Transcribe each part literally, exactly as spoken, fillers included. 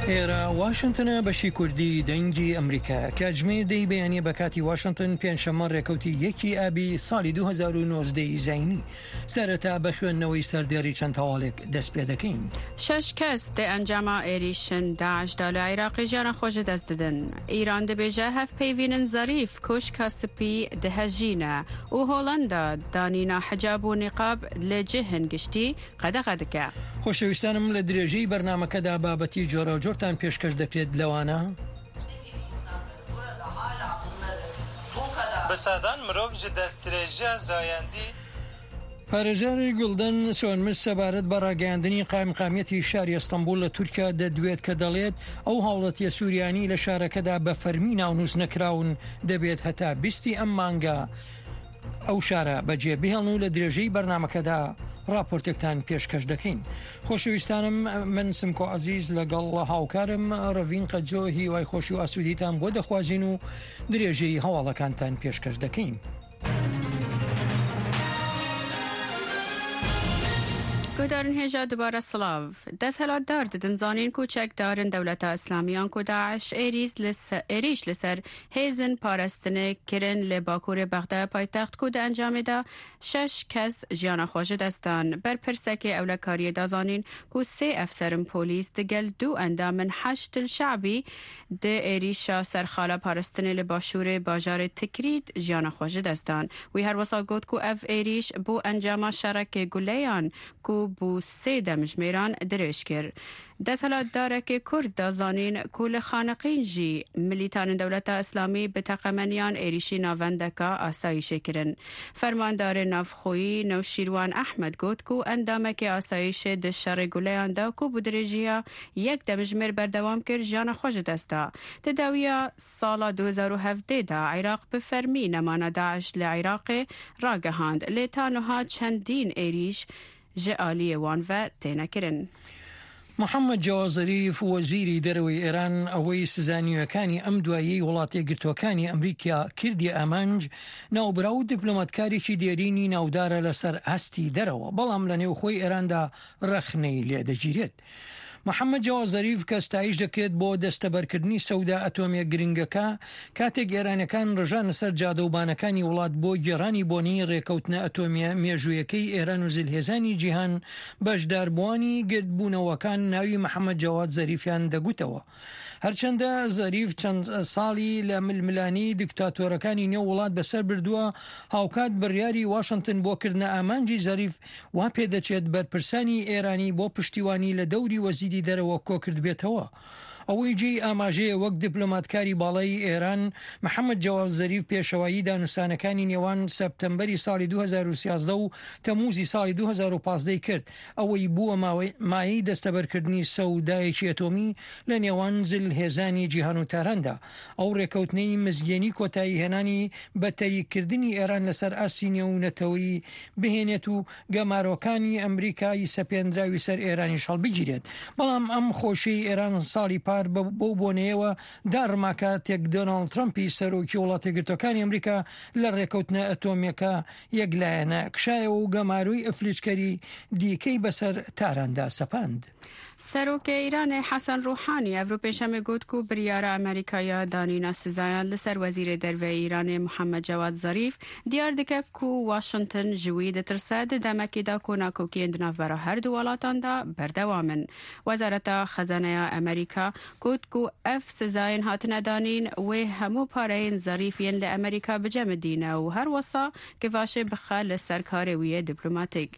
ئێرە واشنتنە بەشی کوردی دەنگی ئەمریکا کاتژمێر دەی بەیانیە بە کاتی واشنتن پێنجشەممە ڕێکەوتی یەکی ئابی ساڵی دوو هەزار و نۆزدە زینی سەرەتا بە خوێندنەوەی سەردێڕی چەند تەواڵێک دەست پێ دەکەین. شەش کەس دە ئەنجامە عێریشن داعشدا لە عێراقی ژیانە خۆشە دەست ددن. ئیران دەبێژە هەف پەیوینن زەریف کۆشکە سپی دەهەژینە و هۆڵەندا دانینا حجاب و نیقاب لە جهن گشتی قەدەغە دکە. خۆشەویستانم لە درێژەی بەرنامەکەدا بابەتی جۆرە و جۆرتان پێشکەش دەکرێت لەوانە بەسادان مرۆڤ ji destdirêjiya zayendî پارێزاری گوڵدەن سۆنمس سەبارەت بە ڕاگەیاندنی قایمقامیەتی شاری ئەستەمبول لە تورکیا دەدوێت کە دەڵێت ئەو هاوڵەتیە سووریانی لە شارەکەدا بە فەرمی ناونووس نەکراون دەبێت هەتا بیستی ئەم مانگە ئەو شارە بەجێ بهێڵن و لە درێژەی بەرنامەکەدا راپۆرتێکتان پێشکەش دەکەین. خۆشەویستانم من سمکۆ عەزیز لەگەڵ هاوکارم ڕەڤین قەجۆ هیوای خۆشی و ئاسوودیتان بۆ دەخوازین و درێژەی هەواڵەکانتان پێشکەش دەکەین. گودارن هێژا دوبارە سلااو دەست هەلاتدار ددن زانین کوچەک دارن دەولەتە ئەسلامیان کو داعش عێریش لەسەر هێزن پاراستنە کرن لە باکوورێ بەغدە پایتەخت کو دە ئەنجامێدا شەش کەس ژیانە خۆشە دەستان بەرپرسەکێ ئەولەکاریە دازانین کو سێ ئەفسەرم پۆلیس دگەل دوو ئەندامن حەشتل شعبی دە عێریشا سەرخالە پاراستنە لە باشوورێ باژارێ تکریت ژیانە خۆشە دەستان وی هەروەسا گوت کو ئەف عێریش بۆ ئەنجامە شەڕەکێ گولەیان کو بو سێ دەمژمێران درێژ کرد. دەست هەلاتدارێکی کورد دازانین کو لە خانەقین ژی ملیتانن دەولەتە ئەسلامی بتەقەمەنیان عێریشی ناوەندەکە ئاسایشێکردن. فەرماندارێ ناوخۆیی نەوشیروان ئەحمەد گوت کو ئەندامێکی ئاسایشێ دە شەڕێ گولەیاندا کو بۆ درێژیە یەک دەمژمێر بەردەوام کرد ژیانە خۆشە دەستا. دەداویە ساڵا دوو هەزار و هەڤدەدا عێراق بفەرمی نەمانە داعش لە عێراقێ ڕاگەهاند لێ تانوها چەندین عێریش ji aliyê wan ve têne kirin. محەممەد جاواز زەریف وەزیری دەرەوەی ئێران ئەوەی سزانیوەکانی ئەم دواییەی وڵاتە یەکگرتووەکانی ئەمریکا کردی ئامانج ناوبرا و دیپلۆماتکارێکی دێرینی ناودارە لەسەر ئاستی دەرەوە بەڵام لە نێوخۆی ئێراندا ڕەخنەی لێدەگیرێت. محەممەد جاواز زەریف کە ستایش دەکرێت بۆ دەستەبەرکردنی سەودا ئەتۆمیە گرنگەکە کاتێک ئێرانەکان ڕژانە سەر جادەوبانەکانی وڵات بۆ گێڕانی بۆنی ڕێکەوتنە ئەتۆمیە مێژوویەکەی ئێران و زلهێزانی جیهان بەشداربووانی گردبوونەوەکان ناوی محەممەد جاواز زەریفیان دەگوتەوە. هەرچەندە زەریف چەند ساڵی لە ململانی دیکتاتۆرەکانی نێو وڵات بەسەر بردووە هاوکات بڕیاری واشنتن بۆ کردنە ئامانجی زەریف وا پێدەچێت بەرپرسانی ئێرانی بۆ پشتیوانی لە دەوری وەزیری دەرەوە کۆکرد بێتەوە. ئەوەی جێی ئاماژەیە وەک دیپلۆماتکاری باڵای ئێران محەممەد جاواز زەریف پێشەوایی دانووسانەکانی نێوان سەپتەمبەری ساڵی دوو هەزار و سیازدە و تەمووزی ساڵی دوو هەزار و پانزدە کرد ئەوەی بووە مایەی دەستەبەرکردنی سەودایەکی ئەتۆمی لە نێوان زلهێزانی جیهان و تاراندا. ئەو ڕێکەوتنەی مزگەنی کۆتایی هێنانی بەتەریکردنی ئێران لەسەر ئاسی نێونەتەوەی بهێنێت و گەمارۆکانی ئەمریکای سەپێنراوی سەر ئێرانی هەڵبگیرێت. بەڵام ئەم خۆشەی ئێران ساڵی پار بۆ بۆنەیەوە داڕماکە تێک دۆناڵد ترەمپی سەرۆکی وڵاتە یەکگرتووەکانی ئەمریکا لە ڕێکەوتنە ئەتۆمیەکە یەکلایەنە کشایەوە و گەماروی ئەفلیچکەری دیکەی بەسەر تاراندا سەپاند. سەرۆکە ئیرانê حەسەن ڕوحانی ئەڤرۆ پێشەمێ گوت و بریارە ئەمریکایە دانینا سزایان لەسەر وەزیرê derveyê ئیرانê محەممەد جاواز زەریف دیار دike ku Washington ji wî ditirse di demekê de konakokiyên di navbera her du welatan de berdewam in. Wezareta Xezaneya Amerîka got ku ev sizayên hatine danîn wê hemû pareyên Zerîf yên li Amerîka bicemidîne û her wesa givaşê bixe li ser karê wî yê dîplomatîk.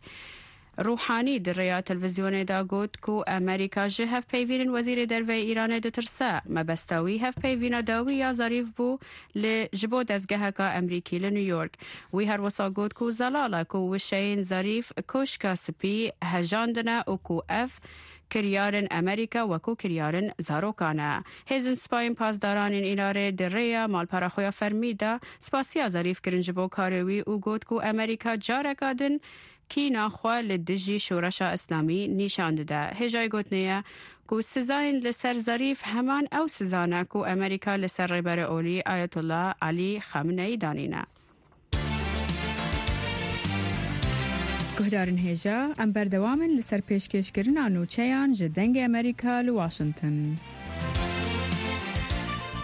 روحانی دریا تلویزیونê da got ku Amerîka ji hevpeyvînên wezîrê derveyê Îranê ditirse mebestawî hevpeyvîna dawî ya Zarîf bû li ji bo dezgeheka Emrîkî li New York. Wî her wisa got ku zelala ku wişeyên Zarîf koşka spî hejandine û ku ev kiryarên Amerîka wekû kiryarên zarokan e. Hêzin spayên pazdaranên Îranê di rêya malpera xwe ya fermî de spasiya Zarîf kirin ji bo karê wî û got ku Amerîka careka din کینا خوا لدجی شورشا اسلامی نیشان داده. هجای گوتنیه کو سزاین لسر ظریف همان او سزانه کو امریکا لسر ریبر اولی آیت الله علی خامنه‌ای دانینه. گهدارن هێژە ئەم بەردەوامن لەسەر پێشکەشکردنا نووچەیان ji dengê Amerîka li Washington.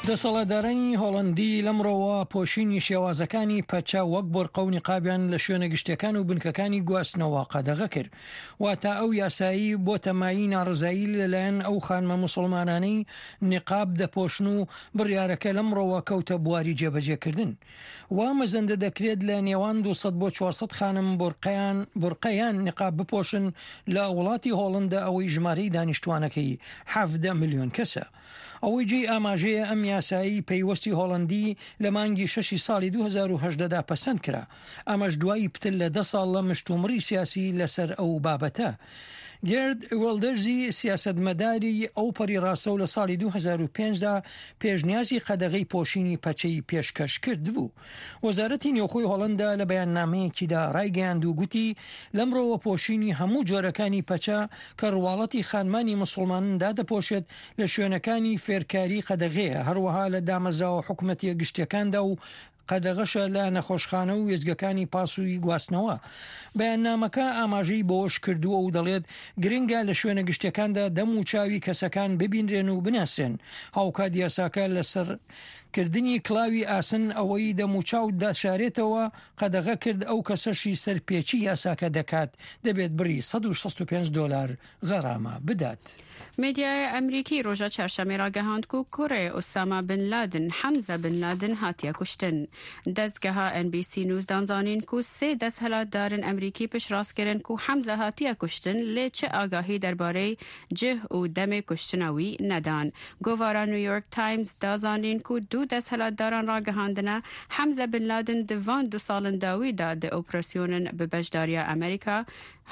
دەسەڵاتدارانی هۆڵەندی لەمڕۆوە پۆشینی شێوازەکانی پەچە وەک بۆرقە و نیقابیان لە شوێنە گشتەکان و بنکەکانی گواستنەوە قەدەغە کرد. واتە ئەو یاسایی بۆ تەمایی ناڕزایی لەلایەن ئەو خانمە موسڵمانانەی نیقاب دەپۆشن و بڕیارەکە لەمڕۆوە کەوتە بواری جێبەجێکردن. وا مەزەندە دەکرێت لە نێوان دووسەد بۆ چوارسەد خانم بۆرقەیان بۆرقەیان نیقاب بپۆشن لە وڵاتی هۆڵەندە ئەوەی ژمارەی دانیشتوانەکەی حەڤدە ملیۆن کەسە. ئەوەی جێ ئاماژەیە ئەم یاسایی پەیوەستی هۆڵەندی لە مانگی شەشی ساڵی دوو هەزار و هەژدەدا پەسەند کرا. ئەمەش دوایی پتر لە دە ساڵ لە مشتومڕی سیاسی لەسەر ئەو بابەتە. گرد وەلدەرزی سیاسەتمەداری ئەو پەری ڕاستە و لە ساڵی دوو هەزار و پێنجدا پێشنیازی قەدەغەی پۆشینی پەچەی پێشکەش کرد بوو. وەزارەتی نێوخۆی هۆڵەندا لە بەیاننامەیەکیدا ڕایگەیاند و گوتی لەمڕۆوە پۆشینی هەموو جۆرەکانی پەچە کە ڕواڵەتی خانمانی موسڵماندا دەپۆشێت لە شوێنەکانی فێرکاری قەدەغەیە، هەروەها لە دامەزراوە حکومەتیە گشتەکاندا و قەدەغەشە لە نەخۆشخانە و وێزگەکانی پاسووی گواستنەوە. بەیاننامەکە ئاماژەی بۆش کردووە و دەڵێت گرنگە لە شوێنە گشتەکاندا دەم و چاوی کەسەکان ببینرێن و بناسێن. هاوکات یاساکە لەسەر کردنی کلاوی ئاسن ئەوەی دەموچاو داشارێتەوە قەدەغە کرد ئەو کەسەشی سەرپێچی یاساکە دەکات دەبێت بڕی سەد و شەست و پێنج دۆلار غەرامە بدات. مێدیای ئەمریکی ڕۆژە چارشەمێ ڕاگەهاند و کوڕێ ئوسامە بن لادن حەمزە بن لادن هاتیە کوشتن. دەستگەها ئەن بی سی نووز دانزانین کو سێ دەست هەلاتدارن ئەمریکی پشڕاستکردن کو حەمزە هاتیە کوشتن لێ چه ئاگاهی دەربارەی جه و دەمێ کوشتنەوی نەدان. گۆڤارە نیویۆرک تایمز دازانین کو دوو دەست هەلاتداران ڕاگەهاندنە حەمزە بن لادن دوان دو ساڵن داویدا دە ئۆپراسیۆنن بە بەشداریە ئەمریکا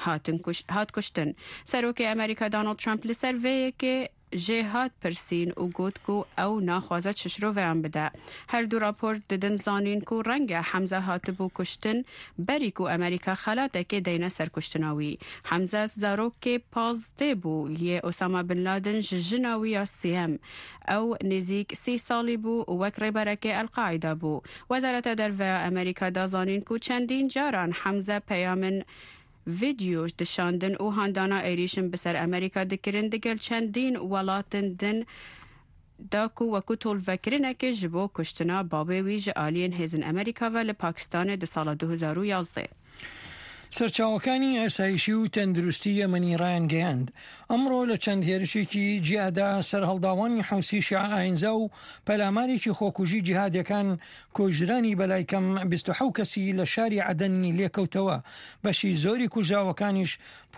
هات کوشتن. سەرۆکی ئەمریکا دۆناڵد ترامپ لە سەرڤەیەکێ جێ هات پرسین و گوت کو ئەو ناخوازە چشرۆڤیان بدە. هەردوو راپۆرت ددن زانین کو ڕەنگە حەمزە هاتبوو کوشتن بەریک و ئەمریکا خەلاتێکی دەینە سەرکوشتنەوی. حەمزە زارۆکێ پازدێ بوو یێ ئۆسامە بن لادن ژناویە سیەم. ئەو نزیک سی ساڵی بوو وەک ڕێبەرەکەی ئەلقاعیدا بوو. وەزارەتە دەرڤەیە ئەمریکا دازانین کو چەندین جاران حەمزە پەیامن ڤیدیۆش دشاندن و هاندانا ئێریشن بەسەر ئەمریکا دەکردن دەگەل چەندین وڵاتن دن داکو وەکو تۆڵڤەکردنێکی ji بۆ کوشتنا بابê wî ji aliyên hêzin Amerîka ve li Pakistanê di sala du hezar û yazdê. سەرچاوەکانی ئاسایشی و تەندروستی یەمەنی ڕایان گەیاند. ئەمڕۆ لە چەند هێرشێکی جیادا سەر هەڵداوانی حوسی شیع ئاینزا و پەلامارێکی خۆکوژی جیهادیەکان کۆژرانی بەلایکەم بیست و حەوت کەسی لە شاری عەدەنی لێکەوتەوە. بەشی زۆری کوژراوەکانیش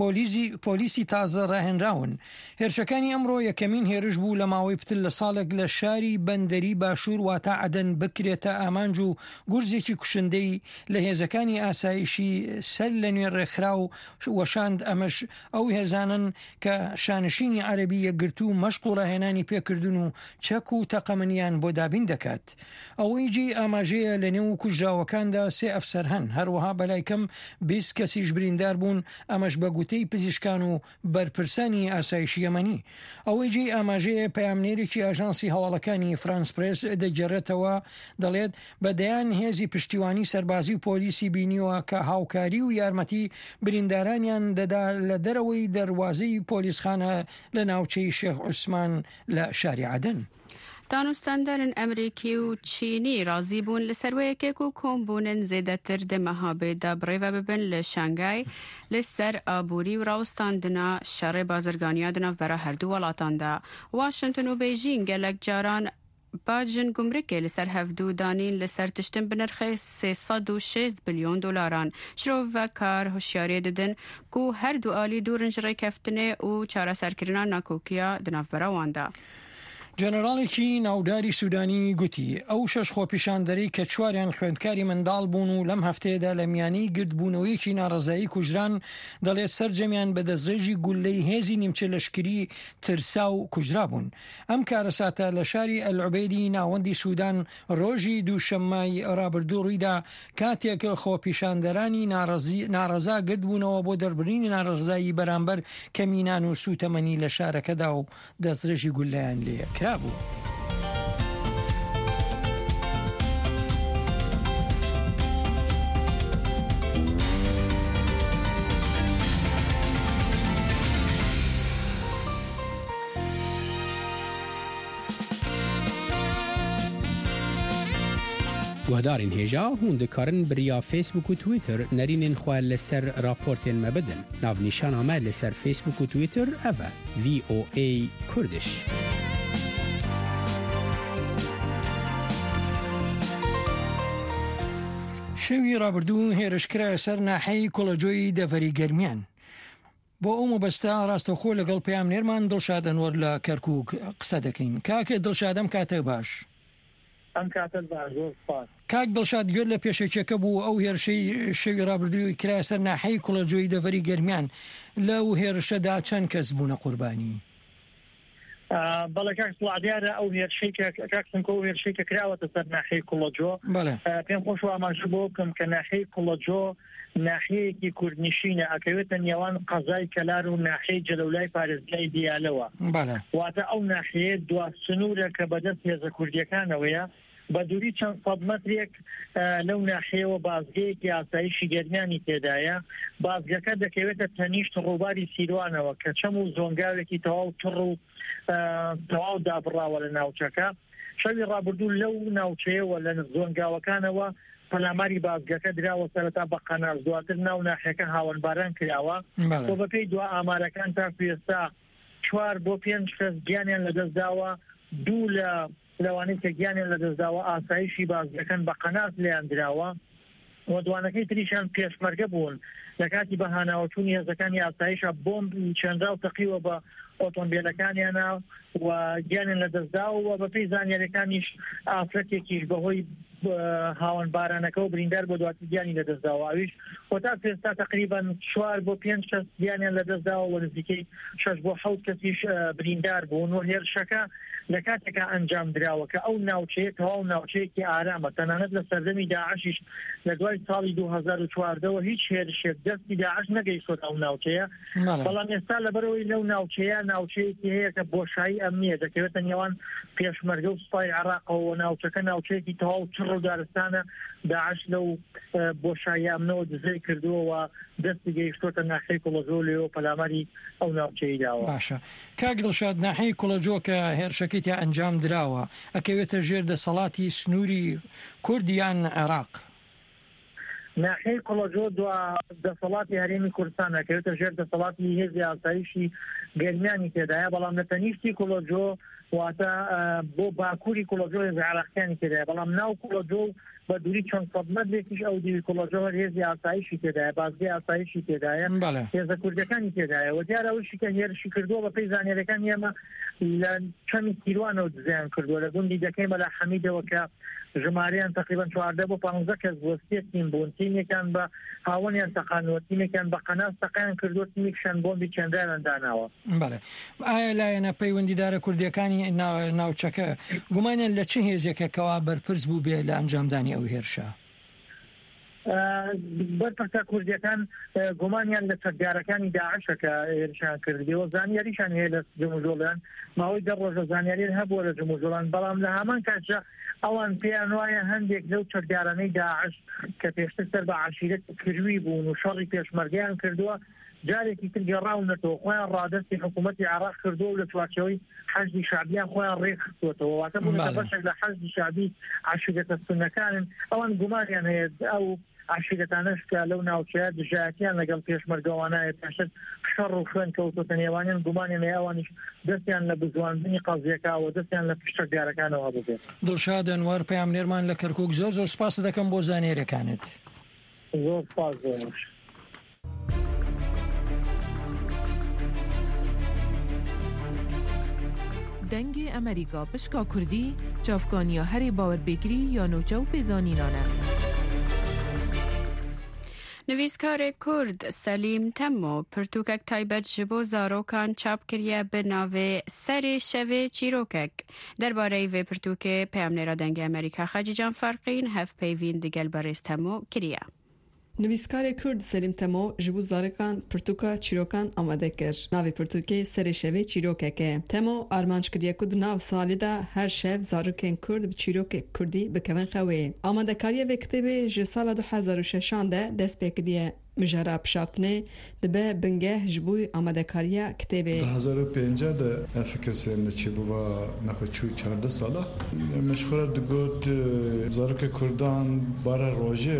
پۆلیسی تازە ڕاهێنراون. هێرشەکانی ئەمڕۆ یەکەمین هێرش بوو لە ماوەی پتر لە ساڵێک لە شاری بەندەری باشوور واتە عەدەن بکرێتە ئامانج و گورزێکی کوشندەی لە هێزەکانی ئاسایشی سەر لە نوێ ڕێکخرا و وەشاند. ئەمەش ئەو هێزانن کە شانشینی عەرەبی یەکگرتو و مەشق و ڕاهێنانی پێکردن و چەک و تەقەمەنیان بۆ دابین دەکات. ئەوەی جێ ئاماژەیە لە نێو کوژراوەکاندا سێ ئەفسەر هەن، هەروەها بەلایکەم بیست کەسیش بریندار بوون، ئەمەش بە گوتەی پزیشکان و بەرپرسانی ئاسایشی یەمەنی. ئەوەی جێ ئاماژەیە پەیامنێرێکی ئاژانسی هەواڵەکانی فرانس پرێس دەگەڕێتەوە، دەڵێت بەدەیان هێزی پشتیوانی سەربازی و پۆلیسی بینیوە کە هاوکاری و یارمەتی بریندارانیان دەدا لە دەرەوەی دەواازەی پۆلیسخانە لە ناوچەی شێخ عوسمان لە شاری عەدەن. دانوستاندارن ئەمریکی و چینی رازی بوون لە سەروەیەکێک و کۆمبوونن زێدەتر دەمەهابێدا بڕێوە ببن لە شانگای لەسەر ئابووری و ڕاوستاندنا شەڕێ بازرگانیا دناوبەرە هەردوو وڵاتاندا. واشنگتن و بێژین گەلک جاران باجن گمرکێ لەسەر هەفتوو دانین لەسەر تشتن بنرخی سێسەد و شێست بلیۆن دۆلاران. شرۆڤە کار هوشیارێ ددن کو هەردوو ئالی دوو رنجڕێ کەفتنێ و چارەسەرکردنا ناکۆکیە دناوبەرەواندا. جەنەڕاڵێکی ناوداری سوودانی گوتی ئەو شەش خۆپیشاندەری کە چواریان خوێندکاری منداڵ بوون و لەم هەفتەیەدا لە میانی گردبوونەوەیەکی ناڕەزایی کوژران، دەڵێت سەرجەمیان بە دەستڕێژی گولەی هێزی نیمچە لەشکری ترسا و کوژرا بوون. ئەم کارەساتە لە شاری ئەلعوبەیدی ناوەندی سوودان ڕۆژی دووشەممای ڕابردوو ڕوویدا، کاتێک خۆپیشاندەرانی ناڕەزا گردبوونەوە بۆ دەربڕینی ناڕەزایی بەرامبەر کەمینان و سوتەمەنی لە شارەکەدا و دەستڕێژی گولەیان لێ کرا بوو. گهدارین هجا هوند کارن بریا فیسبوک و تویتر نرینین خواه لسر راپورتین مبدن ناو نیشان آمد لسر فیسبوک و تویتر اوه وی او ای کردش. شوی رابردون هێرشکرا سەر ناحەی کۆڵەجۆی دەڤەری گەرمیان. بۆ ئەو مەبەستە ڕاستەوخۆ لەگەڵ پەیامنێرمان دڵشاد ئەنوەر لە کەرکووک قسە دەکەین. کاکێ دڵشادەم کاتە باش. ئەم کاتە باش زۆر سپاس. کاک دڵشاد گوێت لە پێشێکەکە بوو ئەو هێرشەی شەوی ڕابردووی کرا سەر ناحەی کۆڵەجۆی دەڤەری گەرمیان لەو هێرشەدا چەند کەس بوونە قوربانی؟ بەڵێ کاک سڵادیارە ئەو هێرشەی کاکسنکۆ ئەو هێرشەی کە کراوەتە سەر ناحەی کوڵەجۆ پێم خۆش ئاماژە بۆ بکەم کە ناحەی کوڵەجۆ ناحەیەکی کوردنشینە ئەکەوێتە نێوان قەزای کەلار و ناحەی جەلەولای پارێزگای دیالەوە واتە ئەو ناحەیە دوا سنوورە کە بەدەست هێزە کوردیەکانەوەیە بە دووری چەند سەد مەترێک لەو ناحەیەوە بازگەیەکی ئاسایشی گەرمیانی تێدایە بازگەکە دەکەوێتە تەنیشت ڕووباری سیروانەوە کە چەم و زۆنگاوێکی تەواو تڕ و تەواو دابڕاوە لە ناوچەکە شەوی ڕابردوو لەو ناوچەیەوە لە زۆنگاوەکانەوە پەلاماری بازگەکە دراوە سەرەتا بە قەناز دواتر ناو ناحەکە هاوەنباران کراوە بۆ بەپێی دوا ئامارەکان تا پێستا چوار بۆ پێنج کەس گیانیان لەدەستداوە دوو لە لەوانەی کە گیانیان لەدەستداوە ئاسایشی بازگەکان بە قەناز لێیان دراوە و دوانەکەی تریشان پێشمەرگە بوون لە کاتی بەهاناوەچوونی هێزەکانی ئاسایشە بۆمب چەندرا و تەقیوە بە ئۆتۆمبیلەکانیانە و گیانیان لەدەستداوە و بەپێی زانیاریەکانیش ئافرەتێکیش بەهۆی هاوەن بارانەکە و بریندار بۆ دواتر گیانی لەدەستداوە ئەویش بۆ تا پێستا تقریبا چوار بۆ پێنج کەس گیانیان لەدەستداوە و نزیکەی شەش بۆ حەوت کەسیش بریندار بوون و هێرشەکە لە کاتێکە ئەنجام دراوە کە ئەو ناوچەیە تەواو ناوچەیەکی ئارامە تەنانەت لە سەردەمی داعشیش لە دوای ساڵی دوو هەزار و چواردەوە هیچ هێرشێک دەستی داعش نەگەیشتۆتە ئەو ناوچەیە بەڵام ئێستا لەبەرەوەی لەو ناوچەیە ناوچەیەکی هەیە کە بۆشایی ئەمنیە دەکەوێتە نێوان پێشمەرگە و سوپای عێراقەوە ناوچەکە ناوچەیەکی تەواو چڕ و دارستانە داعش لەو بۆشایی ئەمنەوە دزەی کردووە دەستی گەیشتۆتە ناحەی کوڵەجۆ لێەوە پەلاماری ئەو ناوچەی داوە. باشە کاک دڵشاد ناحەی کوڵەجۆ کە هێرشەکەی تا ئەنجام دراوە ئەکەوێتە ژێر دەسەڵاتی سنووری کوردیان عێراق. ناحەی کوڵەجۆ دوا دەسەڵاتی هەرێمی کوردستان ئەکەوێتە ژێر دەسەڵاتی هێزی ئاسایشی گەرمیانی تێدایە بەڵام لە تەنیشتی کوڵەجۆ واتە بۆ باکووری کوڵەجۆ هێزی عێراقیانی تێدایە بەڵام ناو کوڵەجۆ بە دووری چەند سەد مەترێکیش ئەو دیوی کوڵەجۆ هێزی ئاسایشی تێدایە بازگەی ئاسایشی تێدایە هێزە کوردەکانی تێدایە و دیارە ئەوشی کە هێرشی کردووە بەپێی زانیاریەکان ئێمە لە چەمی سیروانەوە دزیان کردووە لە گوندی دەکەی مەلا حەمیدەوە کە ژمارەیان تقریبا چواردە بۆ پانزدە کەس بۆ سێ تیم بوون تیمێکیان بە هاوەنیان تەقانەوە تیمێکیان بە قەناز تەقیان کردووە تیمێکیان بۆمبی چەندانیان داناوە. بەڵێ ئایا لایەنە پەیوەندیدارە کوردیەکانی ناوچەکە گومانیان لە چه هێزێکەکەوا بەرپرس بوو بێ لە ئەنجامدانی ئەو هێرشە؟ بەرپرسە کوردیەکان گومانیان لە چەکدارەکانی داعشە کە هێرشیان کردیەوە زانیاریشان هەیە لە جموجۆڵیان ماوەی دە ڕۆژە زانیاری هەبووە لە جموجۆڵان بەڵام لە هەمان کاتژە ئەوان پێیان وایە هەندێک لەو چەکدارانەی داعش کە پێشتر سەر بە عەشیرەت کروی بوون و شەڕی پێشمەرگەیان کردووە جارێکی تر گەڕاونەتەوە خۆیان ڕادستی حکوومەتی عێراق کردووە و لە چوارچەوەی حەشدی شعبیان خۆیان ڕێخستوەتەوە واتە بوونەتە بەشێک لە حەشدی شعبی عەشیرەتە سوننەکانن ئەوان گومانیان هەیە ئەو عشیرەتانەش کە لەو ناوچەیە دژایەتیان لەگەڵ پێشمەرگەوانایە پێشتر شەڕ و خوێن کەوتوتە نێوانیان گومانیان هەیە ئەوانیش دەستیان لە بزواندنی قەزیەکەوە دەستیان لە پشتەکدارەکانەوە ببێت. دڵشاد ئەنوەر پەیامنێرمان لە کەرکووک زۆر زۆر سپاس دەکەم بۆ زانیاریەکانت. زۆر سپاس زۆر. دەنگی ئەمریکا پشکا کوردی چافکانیا هەری باوەربێگری یا نوچە و پێزانینانە. نویسکار کورد سلیم تەمۆ پرتوکک تایبەت ji bo zarokan çap kiriye bi navê Serê Şevê Çîrokek. Derbareyê vê pirtûkê peyamnêra dengê Amerîka Xecî Can Ferqîn hevpeyvîn digel berêz Temo kiriye. نویسکار کرد سلیم تەمۆ ji bo zarokan pirtûka çîrokan amade kir. Navê pirtûkê Serê Şevê Çîrokek e. Temo armanc kiriye ku di nav salê de her şev zarokên Kurd bi çîrokek Kurdî bikevin xewê. Amadekariya vê kitêbê ji sala du hezar û şeşan de dest pê kiriye. مجارا پشافتنه دبه بنگه جبوی آماده کاریا کتابه. دو هزار و پنجاه ده فکر سیم چی بوا نخوچوی چهارده ساله مشخوره دگوت زاروک کردان بارا روزه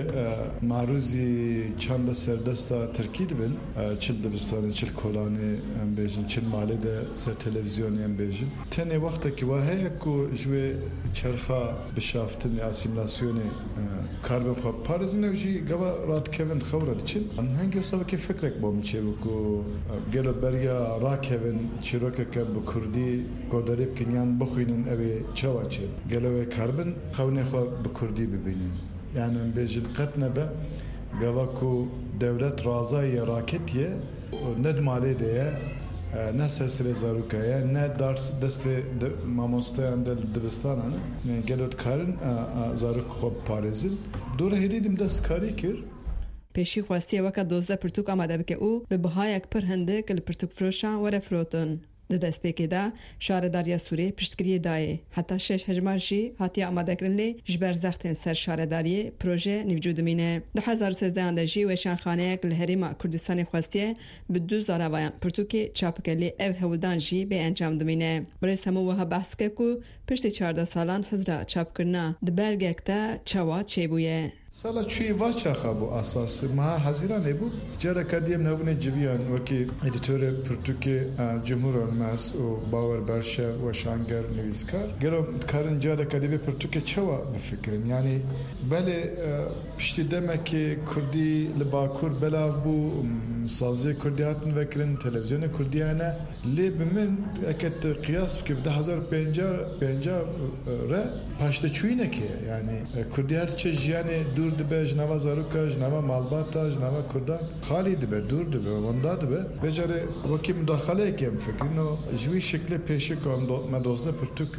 معروضی چند سردستا ترکی دبن چل دبستانی چل کلانی ام بیشن چل مالی ده سر تلویزیونی ام بیشن تنی وقتا که واهی کو جوی چرخا بشافتن اسیمیلاسیونی کاربن خواب پارزنه وجی گوا رات کevin خورد چی هنگی سال که فکرک بام چی بکو گلو بریا را کevin چیروک که بکردی گوداریب کنیان بخوینن اوی چوا چی گلو کاربن خونه خو بکردی ببینیم یعنی بیشتر قطنه به گوا کو دولت رازای راکتیه ند مالی دیه نه سلسله زاروکایه نه درس دست ماموسته اندل دبستانه نه گلوت کارن زاروک خوب پارزل دوره هدیدیم دست کاری کر پیشی خواستی وقت دوزده پرتوک آماده بکه او به بهایک پر هنده کل پرتوک فروشان وره فروتن. ده دست پیکی دا شارداریا سوری پشتگیری دایه. حتی شش هجمارشی حتی آماده کرنلی جبر زختن سر شارداری پروژه نوجود مینه. دو هزار و سیزده اندجی وشان خانه کل هریما کردستانی خواستی به دو زاروایان پرتوکی چاپکلی او هودان جی به انجام دمینه. برای سمو وها بحث که کو پشتی چارده سالان حضره چاپ کرنا ده برگک تا چوا چه بویه. سالا چی واچه خابو اساس ما حزیران نبود جرا کردیم نوونه جویان وکی ادیتور پرتوکی جمهور الماس و باور برشه و شانگر نویسکار گلو کارن جرا کردیم پرتوکی چوا بفکریم یعنی بله پشتی دمه که کردی لباکور بلاف بو سازی کردیاتن وکرن تلویزیون کردیانه لی بمن اکت قیاس که ده هزار و پنجاه پنجاه را پشت چوینه که یعنی کردیات چه جیانه دور دبه جنوا زاروکا جنوا مالباتا جنوا کردان خالی دبه دور دبه وندا دبه بجاره وکی مداخله کم فکر اینو جوی شکل پیشه که من دوزده پرتوک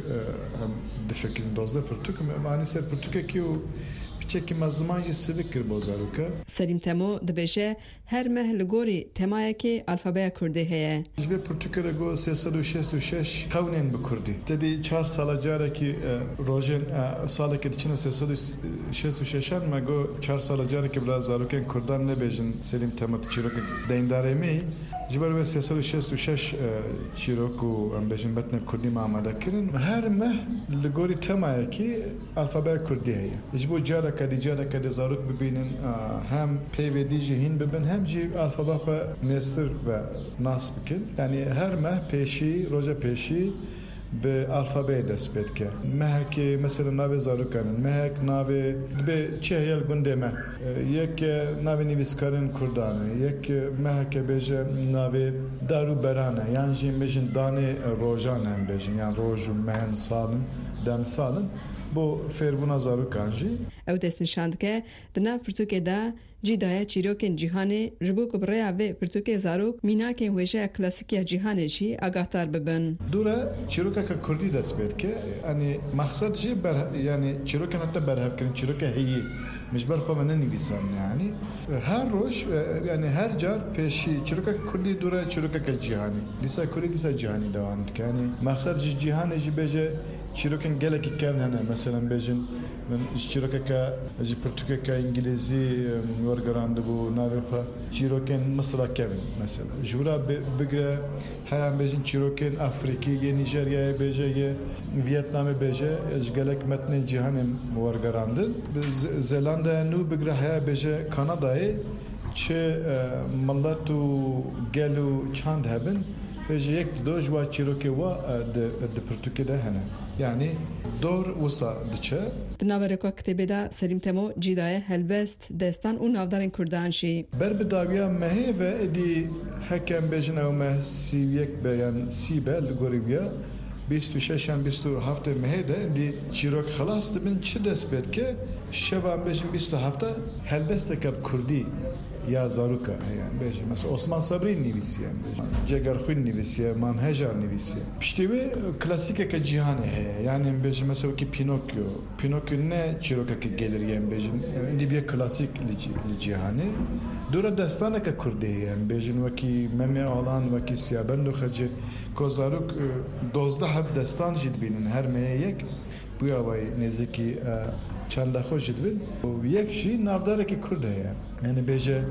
دفکر دوزده پرتوک معنی سر پرتوک کیو چکی مزمانجی سوی کر بازاروکا سلیم تمو دبیشه هر مه لگوری تمایی که الفابه کرده هیه جوی پرتوکر گو سیصد و شصت و شش قونین بکردی تدی چهار سال جاره که روزن ساله که چنه سیصد و شصت و ششان ما گو چهار سال جاره که بلا زاروکن کردان نبیجن سلیم تمو چیروک دینداره می جبر به سیصد و شصت و شش چیروکو ام بیجن بتن کردی معامله کردن هر مه لگوری تمایی که الفابه کردی هیه جبو جاره کدی جاره کدی زاروک ببینن هم پیویدیجی هین ببین هم جی الفابه خو مستر و ناس بکن یعنی هر ماه پیشی روزه پیشی به الفابه دست بید که مه که مثلا ناو زاروکانن مه ناو به چه هیل گنده مه یک ناو نویسکارن کردانه یک مه که بیجه ناو دارو برانه یعنی جیم بیجن دانه روزان هم بیجن یعنی روز و مهن سالن دم سالن بو فیربونا زاروکانجی او دست نشاند که دناو پرتوکه دا جیدای چیروکن جیهانه ربوک برای و پرتوکه زاروک میناکن ویژه کلاسیکی جیهانه جی آگاهتر ببن دوره چیروکه که کردی دست بید که یعنی مقصد جی بر یعنی چیروکه حتی برهف کردن چیروکه هیی مش برخو من نویسن یعنی هر روز یعنی هر جار پیشی چیروکه کردی دوره چیروکه که جیهانی لیسا کردی لیسا جیهانی دوام که یعنی مقصد جی جیهانه جی بیجه چیروکن گله که کم هنه مثلا بیجن من چیروکه که جی پرتوکه که انگلیسی ورگرانده بو ناوخه چیروکن مصر کم مثلا جورا بگره هم بیجن چیروکن افریقی یه نیجریه بیجه یه ویتنام بیجه اج گله که متن جهان ورگرانده زلنده نو بگره ها بیجه کانادای چه ملت و گلو چند هبن بیجه یک دو جوا چیروکه و د پرتوکه ده هنه یعنی دور وسا دچه دناورکو کتابه دا سلیم تمو جیدای هلوست دستان و نافدارن کردان شی بر بداویا مهی و ادی حکم بیجن او مه سی یک بیان سی بل گوریویا بیست و ششان بیست و هفت مهی ده دی چیروک خلاص دبن چه دست بید که شبان بیجن بیست و هفته هلوست کب کردی یا زاروکا yani beje mesela Osman Sabri nivisiye Cegar Khun nivisiye Manhejar nivisiye piştevi klasike ke cihane he yani beje mesela ki Pinokyo Pinokyo ne çiroka ke gelir yani beje indi bir klasik li cihane dura dastana ke kurdi yani beje vaki meme alan vaki siyabendo khaje ko zaruk dozda hab dastan jid binin her meyek bu yavay nezeki çanda hoş jid bin یک شی نافداره که کرده yani yani beje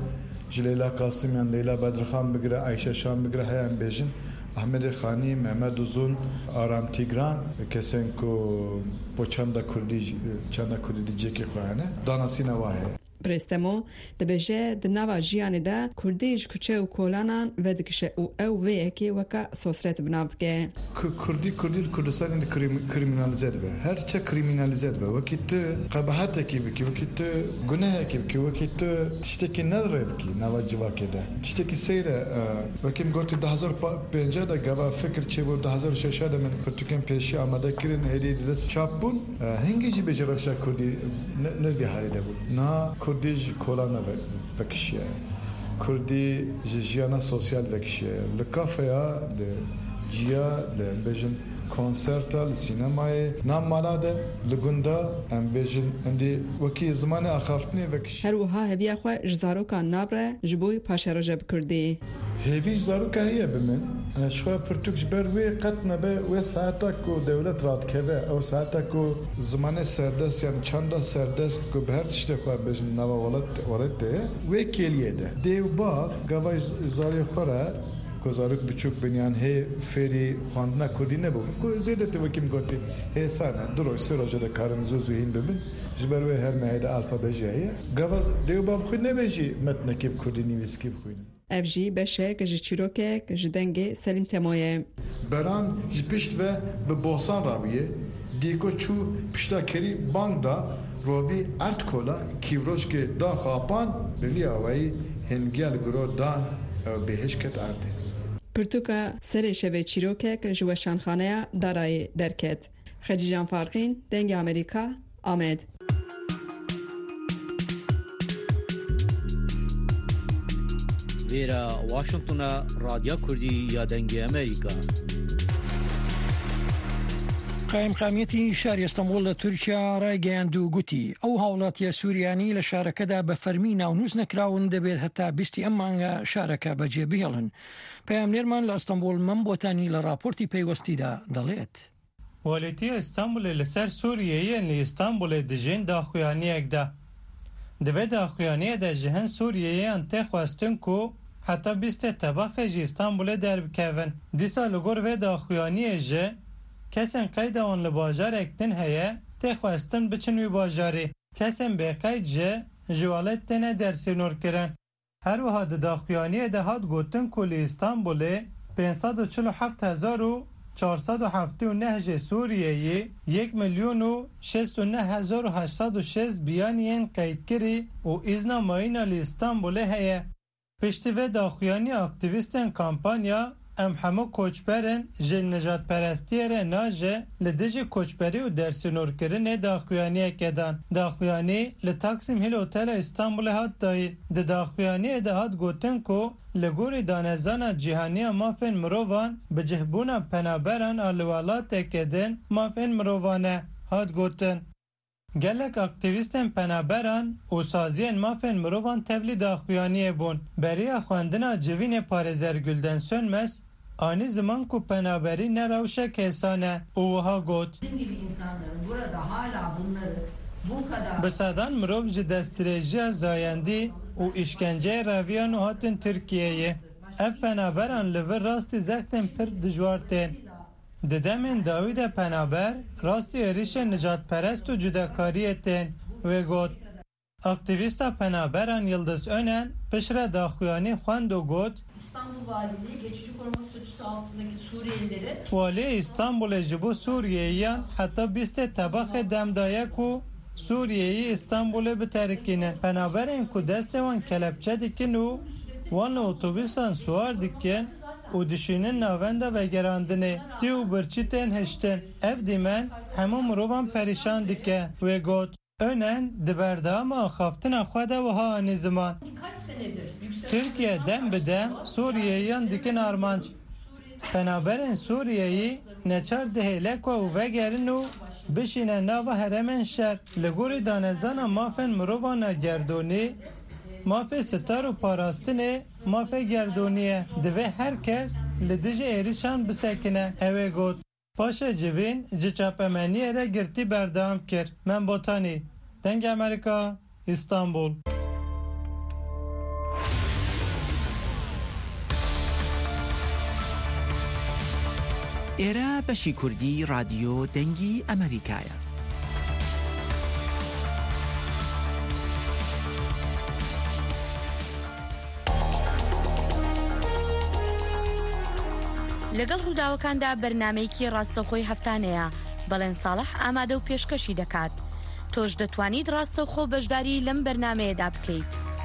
جلیلا قاسمیان لیلا بدرخان بگره عایشه شام بگره هیان بیجن احمد خانی محمد وزون آرام تیگران کسین کو با چند کردی چند کردی جیک خوانه داناسی نواه برستمو دبجه دنوا جیانه دا کردیش کچه و کولانان و دکشه او او وی اکی وکا سوسرت بنابد که کردی کردی کردستان این کریمینالیزه به هر چه کریمینالیزه به وکی تو قباحت کی بکی وکی تو گناه کی بکی وکی تو تشتکی نداره بکی نوا جواکی ده تشتکی سیره وکی مگوتی ده هزار پنجاه دا گبا فکر چه بود ده هزار شش دا من پرتوکن پیشی آماده کردن هری دست چاپ بون هنگی جی بجراشا کردی نزدی حالی ده بود نه کردی کلانا بکشیه کردی جیانا سوسیال بکشیه لکافیا لجیا لبیجن کنسرتا لسینمای نام مالاده لگندا ام بیجن اندی وکی زمان آخافتنی بکشیه هر وها هبیا خو جزارو کان نابره جبوی پاشروجه بکردی هیوی زارو که هیه بمن اشخوا پرتوکش بر وی قطنه به وی ساعتا کو دولت راد که به او ساعتا کو زمان سردست یعنی چند سردست کو به هر تشتی خواه بجن نوا ولد ولد ده وی کلیه ده دیو باف گوای زاری خوره کو زاروک بچوک بنیان هی فری خواندنا کردی نبود کو زیده تو وکیم گوتی هی سانه دروی سراجه ده کارن زوزو هین ببین جبر وی هر مهید الفا بجیه گواز دیو باف خود نبیجی متن کیب کردی نیویس کیب خوینه اف جی بشه که چیروکه که دنگ سلیم تمایه بران جپشت و به بوسان راویه دیکو چو پشتا کری بانک دا روی ارت کولا کیوروش که دا خاپان بوی آوائی هنگیال گرو دان بهش کت ارده پرتوکا سر شبه چیروکه که جوشان خانه دارای درکت خجیجان فارقین دنگ امریکا آمد ویرا واشنگتن رادیو کردی یا دنگ امریکا قایم قامیەتی شاری ئەستەمبوڵ لە تورکیا ڕایگەیاند و گوتی ئەو هاوڵاتیە سووریانی لە شارەکەدا بە فەرمی ناونووس نەکراون دەبێت هەتا بیستی ئەم مانگە شارەکە بەجێ بهێڵن. پەیامنێرمان لە ئەستەمبوڵ مەمبۆتانی لە راپۆرتی پەیوەستیدا دەڵێت. وەلێتی ئەستەمبولێ لەسەر سووریەیەن لە ئەستەمبولێ دژێن داخوایانیەکدا. دەبێت داخوایانیەدا ji hin Sûriyeyên tê xwestin ku heta bîstê tebaqê ji İstanbulê derbikevin. Dîsa li gor vê daxuyaniyê jî kesên qeyda wan li bajarek din heye tê xwestin biçin wî bajarê. Kesên bêqeyd jî ji walet têne dersînorkirin. Her wiha di daxuyaniyê de hat gotin ku li İstanbulê pênc sed û çil û heft hezar û çar sed û heftî û neh ji Sûriyeyê yek milyon û şêst û neh hezar û heşt sed û şêst biyaniyên qeydkirî û îzna mayîna li İstanbulê heye. Piştî vê daxuyaniya aktivîstên kampanya em hemû koçberin ji nejatperestiyê re naje li dijî koçberî û dersînorkirinê daxuyaniyekê dan. Daxuyanî li Taksim Hill Otela İstanbulê hat dayîn. Di daxuyaniyê de hat gotin ku li gorî danezana cîhaniya mafên mirovan bi cihbûna penaberan a li welatekê din mafên mirovan e hat gotin. Gelek aktivîstên penaberan û saziyên mafên mirovan tevlî daxuyaniyê bûn. Beriya xwendina civînê Parêzer Gülden Sönmez anî ziman ku penaberî ne rewşek hêsan e û wiha got. Bi sedan mirov ji destdirêjiya zayendî û îşkenceyê reviyan û hatin Tirkiyeyê. Ev penaberan li vir rastî zextên pir dijwar tên. Di demên dawî de penaber rastî êrişên nicatperest û cudekariyê tên wê got. Aktivîsta penaberan Yıldız Önen pişre daxuyanî xwend û got İstanbul Valiliği geçici koruma statüsü altındaki Suriyelileri Valî İstanbulê ji bo Sûriyeyiyan heta bîstê tebaqê dem daye ku Sûriyeyî İstanbulê biterikînin. Penaberên ku destê wan kelepçe dikin û wan li otobûsan swar dikin û dişînin navenda vegerandinê tî û birçî tên hiştin. Ev dîmen hemû mirovan perîşan dike wê got. Önen di berdama axaftina xwe de wiha anî ziman. Tirkiye dem bi dem Sûriyeyiyan dikin armanc. Penaberên Sûriyeyî neçar dihêlek we û vegerin û bişîne nava heremên şer. Li gorî danezana mafên mirovan a gerdonî mafê sitar û parastinê mafê gerdonî ye. Divê herkes li dijî êrişan bisekine ew ê got. Paşa civîn ji çapemeniyê re girtî berdewam kir. Min botanî. Deng Amerika, İstanbul. ئێرە بەشی کوردی رادیۆ دەنگی ئەمریکایە. لەگەڵ ڕووداوەکاندا بەرنامەیەکی ڕاستەوخۆی هەفتانەیە بەڵێن ساڵح ئامادە و پێشکەشی دەکات. تۆش دەتوانیت ڕاستەوخۆ بەشداری لەم بەرنامەیەدا بکەیت.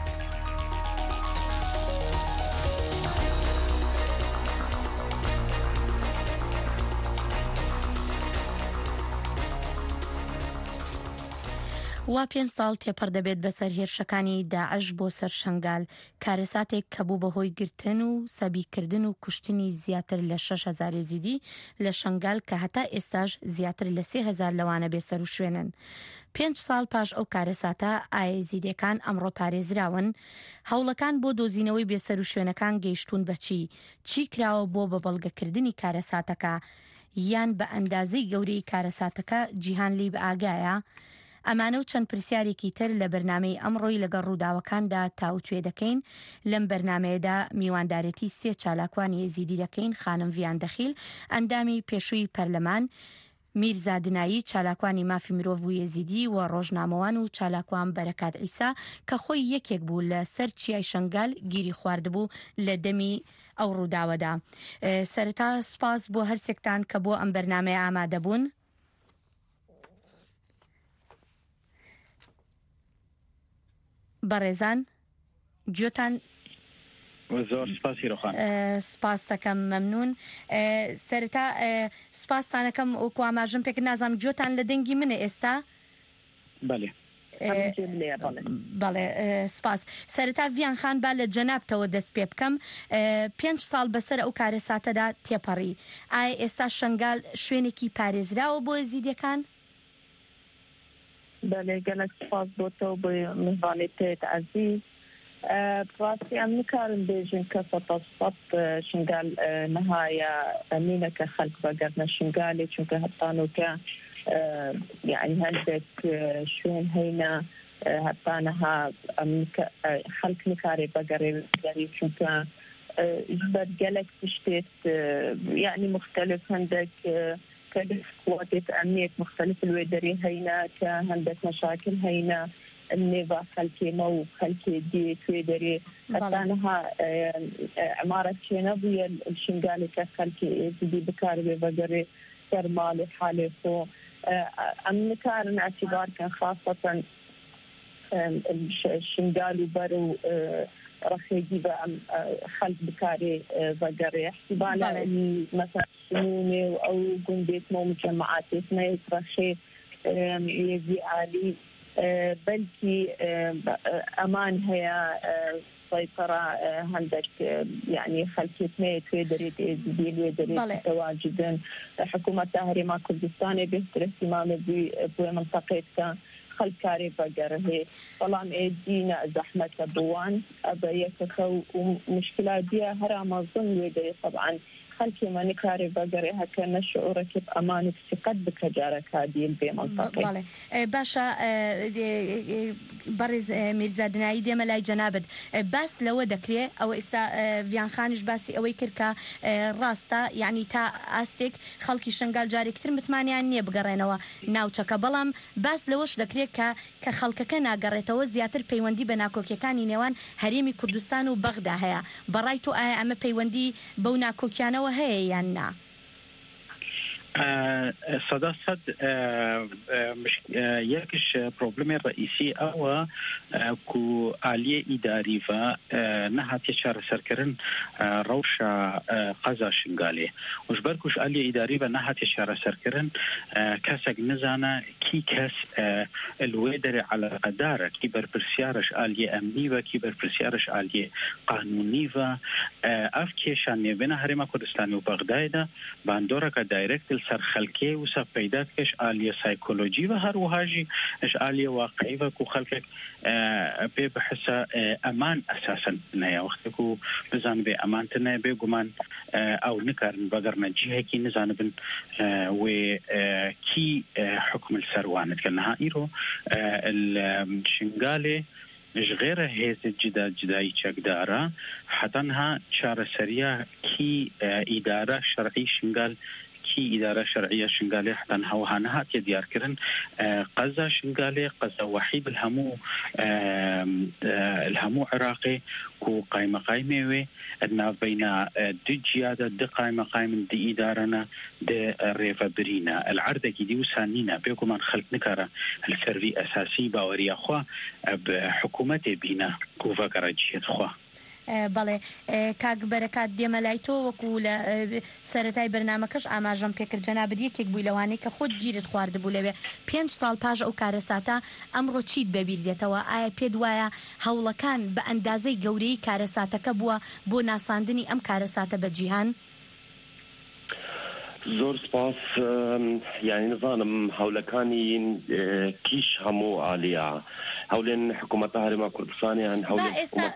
وا پێنج ساڵ تێپەر دەبێت بەسەر هێرشەکانی داعش بۆ سەر شنگال، کارەساتێک کە بوو بەهۆی گرتن و سەبیکردن و کوشتنی زیاتر لە شەش هەزار یەزیدی لە شنگال کە هەتا ئێستاش زیاتر لە سێ هەزار لەوانە بێسەر و شوێنن. پێنج ساڵ پاش ئەو کارەساتە ئایزیدەکان ئەمڕۆ پارێزراون. هەوڵەکان بۆ دۆزینەوەی بێسەر و شوێنەکان گەیشتون بەچی؟ چی کراوە بۆ بە بەڵگەکردنی کارەساتەکە؟ یان بە ئەندازەی گەورەی کارەساتەکە جیهان لی بە ئاگایە؟ ئەمانە و چەند پرسیارێکی تر لە بەرنامەی ئەمڕۆی لەگەڵ ڕووداوەکاندا تاوتوێ دەکەین. لەم بەرنمەیەدا میواندارەتی سێ چالاکوانی یەزیدی دەکەین: خانم ڤیان دەخیل، ئەندامی پێشووی پەرلەمان، میرزا دنایی چالاکوانی مافی مرۆڤ و یەزیدی و ڕۆژنامەوان و چالاکوان بەرەکات عیسا کە خۆی یەکێک بوو لە سەر چیای شنگال گیری خواردبوو لە دەمی ئەو ڕووداوەدا. سەرەتا سوپاس بۆ هەرسێکتان کە بۆ ئەم بەرنامەیە ئامادە بوون. بەڕێزان گوێتان زۆر سپاسی ڕۆخان. سپاس دەکەم، مەمنون. سەرەتا سپاستانەکەم وەکو ئاماژەم پێکرد، نازانم گوێتان لە دەنگی منە ئێستا؟ بەڵێ بەڵێ سپاس. سەرەتا ڤیان خان با لە جەنابتەوە دەست پێ بکەم. پێنج ساڵ بەسەر ئەو کارەساتەدا تێپەڕی، ئایا ئێستا شنگال شوێنێکی پارێزراوە بۆ یەزیدیەکان؟ بله گلک سپاس بۆ تۆ بۆ میوانێتت عزیز. ڕاستی ئەم نکارن بێژن کە سەد سەد شنگال نەهایە ئەمینەکە خەلک بەگەرنە شنگالێ، چونکە هەتانۆکە یعنی هەندێک شوێن هەینە هەتانەها خەلک نکارێ بەگەڕێ، چونکە بەر گەلک تشتێت یعنی مختلف هەندێک قوات أمنية مختلف الويدري هينا كهندك مشاكل هينا النيفا خلكي مو خلكي دي تويدري حتى أنها عمارة شنبية الشنقالي كخلكي دي بكاربي بقري كرمالي حالي فو أمن كان اعتبار كان خاصة الشنقالي برو رخيجي خلق بكاري بقري احتمالا مثلا سموني أو جنديت مو مجمعات اسمها رخي يزي عالي بلكي أمان هي سيطرة عندك يعني خلفية ميت ويدري دي ويدري تواجدن حكومة تهريما كردستاني بيهتر اهتمام بمنطقتها خلف كاري بقره طالما ايدينا زحمة بوان ابا يكفو ومشكلة دي هرا ما ظن ويدري طبعا خلكي ما نكاري بقري هكذا شعورك بأمانك ثقت بكجارك هذه بمنطقة. بله باشا برز میرزا دنایی دێمە لای جەنابەت. باس لەوە دەکرێت ئەوە ئێستا ڤیان خانیش باسی ئەوەی کرد کە ڕاستە، یعنی تا ئاستێک خەڵکی شنگال جارێکتر متمانیان نییە بگەڕێنەوە ناوچەکە، بەڵام باس لەوەش دەکرێت کە کە خەڵکەکە ناگەڕێتەوە زیاتر پەیوەندی بە ناکۆکیەکانی نێوان هەرێمی کوردستان و بەغدا هەیە. بەڕای تۆ ئایا ئەمە پەیوەندی بەو ناکۆکیانەوە هەیە یان نا؟ صدا صد یەکش پرۆبلەمی ڕئیسی ئەوە کو ئالیە ئیداری و نەهاتیە چارەسەرکردن ڕەوشە قەزا شنگالێ وش بەرکوش ئالیە ئیداری بە نەهاتیە چارەسەرکردن کەسێک نزانە کی کەس الوێ دەرێ عەلاقە دارە، کی بەرپرسیارش ئالیە ئەمنی بە، کی بەرپرسیارش ئالیە قانونی بە. ئەف کێشان نێبێنە هەرێما کوردستانی و بەغدایدا باندۆرەکە دایرەکت سر خلکی و سر پیدا کش آلیه سایکولوژی و هر وهاجی اش آلیه واقعی و کو خلک به بحث امان اساسا نه وقتی کو بزن به امان تنه به گمان او نکارن بگر نجیه کی نزان بن و کی حکم السروانت کنها ایرو الشنغاله مش غير هيز جدا جداي چقدارا حتى انها شارسريا كي اداره شرعي شنغال کی اداره شرعیه شنگالی حتى هوهانهات دیارکردن قزا شنگالی قزا وحید الهمو الهمو عراقي كو قائمة قائمة وي أدنا بين دي جيادة دي قائمة قائمة دي إدارنا دي ريفا برينا العردة كي دي وسانينا بيكو من خلق نكارا السروي أساسي باوريا خوا بحكومة بينا كو فاكرا جيد خوا بەڵێ کاک بەرەکات دێمە لای تۆ وەکو لە سەرەتای بەرنامەکەش ئاماژەم پێکرد جەنابەت یەکێک بووی لەوانەیە کە خۆت گیرت خواردبوو لەوێ پێنج ساڵ پاش ئەو کارەساتە ئەمڕۆ چیت بەبیر دێتەوە ئایا پێت وایە هەوڵەکان بە ئەندازەی گەورەی کارەساتەکە بووە بۆ ناساندنی ئەم کارەساتە بە جیهان؟ زۆر سپاس یعنی نزانم هەولەکانی کیش هەموو عالیا هەولێن حکوومەتە هەرێما کوردستانیان هەولێن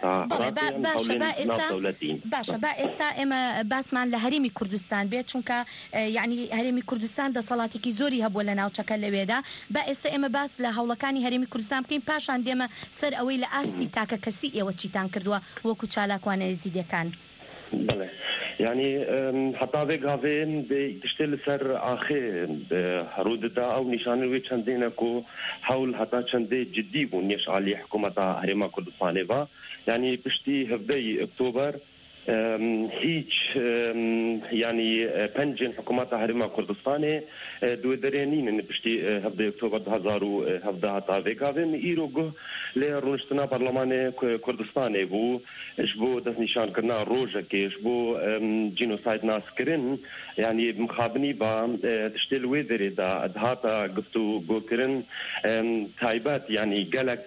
باشە با ئێستا ئێمە باسمان لە هەرێمی کوردستان بێت چونکە یعنی هەرێمی کوردستان دەسەڵاتێکی زۆری هەبووە لە ناوچەکە لەوێدا با ئێستا ئێمە باس لە هەوڵەکانی هەرێمی کوردستان بکەین پاشان دێمە سەر ئەوەی لە ئاستی تاکە کەسی ئێوە چیتان کردووە وەکو چالاکوانە زیدەکان. بله يعني حتى بقافين بتشتغل سر آخر هرود دا أو نشان الوي چندينكو حول حتى چندي جدي بنيش على حكومة هرما كردستان با يعني بشتي هفدي أكتوبر هیچ يعني پنجن حکومت هرما کردستان دو درینین پشتی هفده اکتبر دو هزار و هفده هتا وکاویم ایرو گه لی رونشتنا پارلمان کردستان بو اشبو دست نشان کرنا روزه که اشبو جینوساید ناس کرن يعني مخابني با تشتل ويدري دا دهاتا قفتو گو کرن تايبات يعني قالك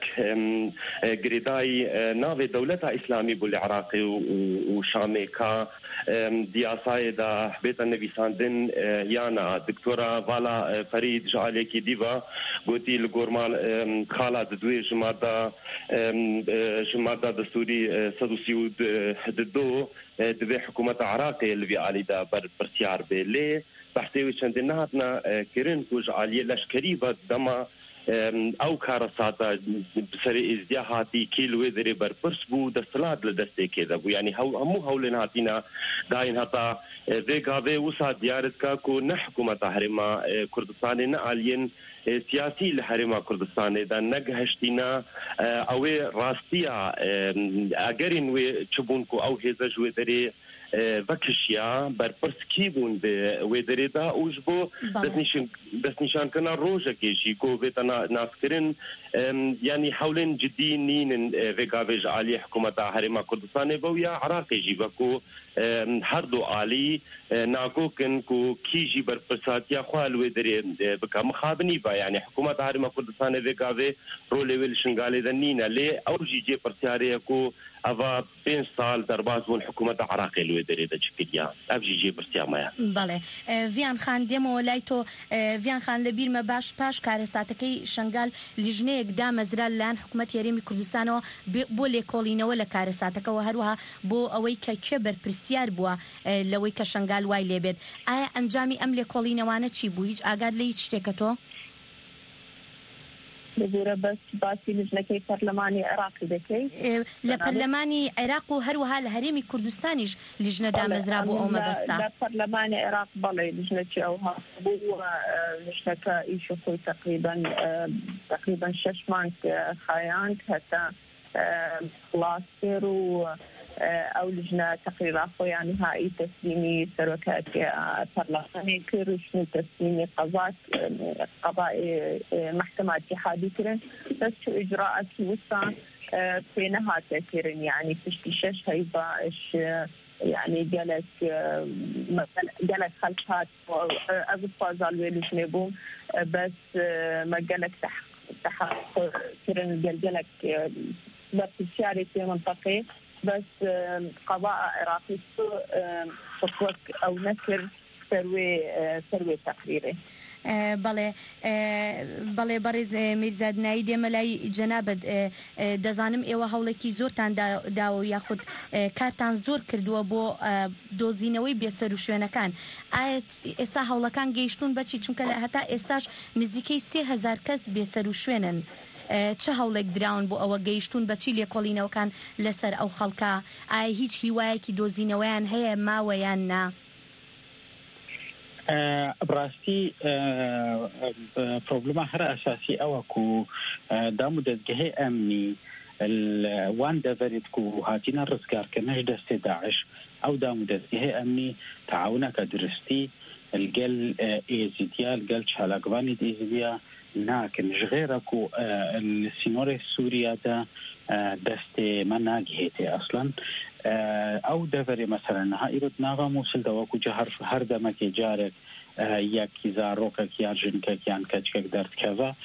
قريداي ناوي دولتا اسلامي بو العراقي وشامي كا دیاسای دا حبیت نویساندن یانا دکتورا والا فرید جعلی کی دیوا گوتی لگورمال خالا دوی جمادا جمادا دستوری صد و سی و دو دوی حکومت عراقی الوی علی دا بر پرسیار به لی بحثی چندین نهاتنا کرن کو جعلی لشکری و دما او کارساتا بسری ازدیاحاتی کیلوی دری بر پرس بو دستلات لدسته که بو یعنی همو هولن هاتینا داین هتا ویگاوی وسا دیارت کا کو نه حکومت هرما کردستان نه آلین سیاسی لحرما کردستان دا نگهشتینا او راستیا اگرین وی چبون کو او هزا جوی دری وکشیا بر پرسکی بون به ویدریدا اوج بو دستنشان دستنشان کنا روزه کیشی کو بتنا ناسکرین یعنی حولن جدی نین وگاوج عالی حکومت هرما کردستان بو یا عراقی جی بکو هر دو عالی ناکو کن کو کیجی بر پرساتیا خوال ویدری بکا مخابنی با یعنی حکومت هرما کردستان وگاوه رول ویل شنگالی دنینا لی او جی جی پرسیاری کو أفا بين سال درباز والحكومة العراقية اللي دريدة شكليا أفجي جي برسيامايا. بله فيان خان ديمو لايتو فيان خان لبير ما باش باش كارثاتكي شنغال لجنة قدام زرال لان حكومة يريمي كردستانو بولي كولينا ولا كارثاتك وهروها بو أويكا كبر برسيار بوا لويكا شنغال واي ليبيد آيا أنجامي أملي كولينا وانا تشي بو هيج آقاد لي تشتكتو؟ بزورة بس باسي لجنة برلماني عراقي دكي لبرلماني عراق وهروها لهريمي كردستانيش لجنة دامزرابو أو مبستا لبرلماني عراق بلي لجنة أوها بو لجنة إيشو خوي تقريبا تقريبا شش مانك خايانك حتى خلاصير و او لجنه تقرير اخويا نهائي تسليمي سروكات برلماني كرشن تسليمي قضاء قضاء محكمه اتحادي كرن بس شو اجراءات وسا في نهايه كرن يعني تشتيش هيبا ايش يعني جلس جلس خلفات اغفى زالوي لجنه بوم بس ما جلك تحت تحت كرن جلجلك بس الشارع في منطقه بس قضاء عراقي خطوة أو نكر سروي سروي تقريري. بەڵێ بەڵێ بەڕێز میرزادنایی دێمە لای جەنابەت دەزانم ئێوە هەوڵێکی زۆرتان داوە یاخود کارتان زۆر کردووە بۆ دۆزینەوەی بێسەر و شوێنەکان ئایا ئێستا هەوڵەکان گەیشتون بەچی چونکە لە هەتا ئێستاش نزیکەی سێ هەزار کەس بێسەر و شوێنن چه هەوڵێک دراون بۆ ئەوە گەیشتون بەچی لێکۆڵینەوەکان لەسەر ئەو خەڵکە ئایا هیچ هیوایەکی دۆزینەوەیان هەیە ماوەیان نا؟ براستي بروبلما هر اساسي او كو دامو دزگه امني الوان دافريد كو هاتينا رزقار كنش دست داعش او دامو دزگه امني تعاونا كدرستي الجل ايزيديا الجل شالاقواني ايزيديا ناكن غيركو السينوري سوريا دا دست ما ناجهتي اصلا او دافري مثلا هاي بدنا موصل دواكو جهر هر دمك جارك یکی زاروکا کیان جنکا کیان کچک درد کوا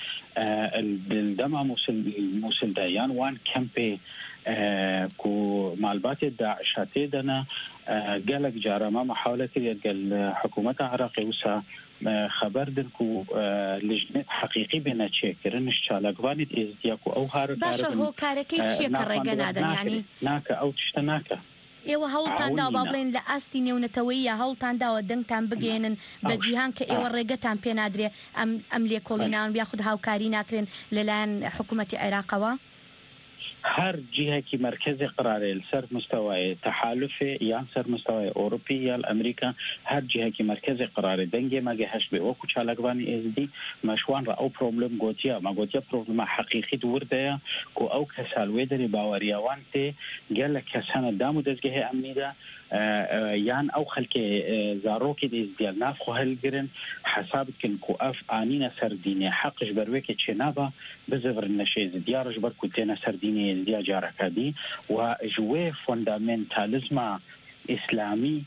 الدم موصل موصل دایان وان کمپی کو معلومات داعشاتی دنا قالك جارما محاولة قال حكومة عراقي وسا خبر دنكو لجنة حقيقي بنا تشكرن الشالقواني ازدياكو او هار باشا هو كاركي تشكر رجنادا يعني ناكا او تشتناكا ايوه هەوڵتان دا با بڵێن لە ئاستی نێونەتەوەیە هەوڵتان داوە دەنگتان بگەێنن بە جیهان کە ئێوە ڕێگەتان پێ نادرێ ئەم ئەم لێکۆڵینان یاخود هاوکاری ناکرێن لەلایەن حکوومەتی عێراقەوە هر جهة كي مركزي قراري سر مستوى تحالفي يا سر مستوى أوروبي يا الأمريكا هر جهة كي مركزي قراري دنجي ما جهش بوكو شالقواني إزدي مشوان رأو بروبلم قوتيا ما قوتيا بروبلم حقيقي دور ديا كو أو كسال ويدري باوريا وانتي قال لك كسانة دامو دزجه أمني دا يان أو خلك زاروكي ديز ديال نافخو هالجرن حسابت كن كو أف آنينا سرديني حقش برويكي تشنابا بزفر النشيز ديارج بركو تينا سرديني ديا جاركادي وجوه فوندامنتاليزم إسلامي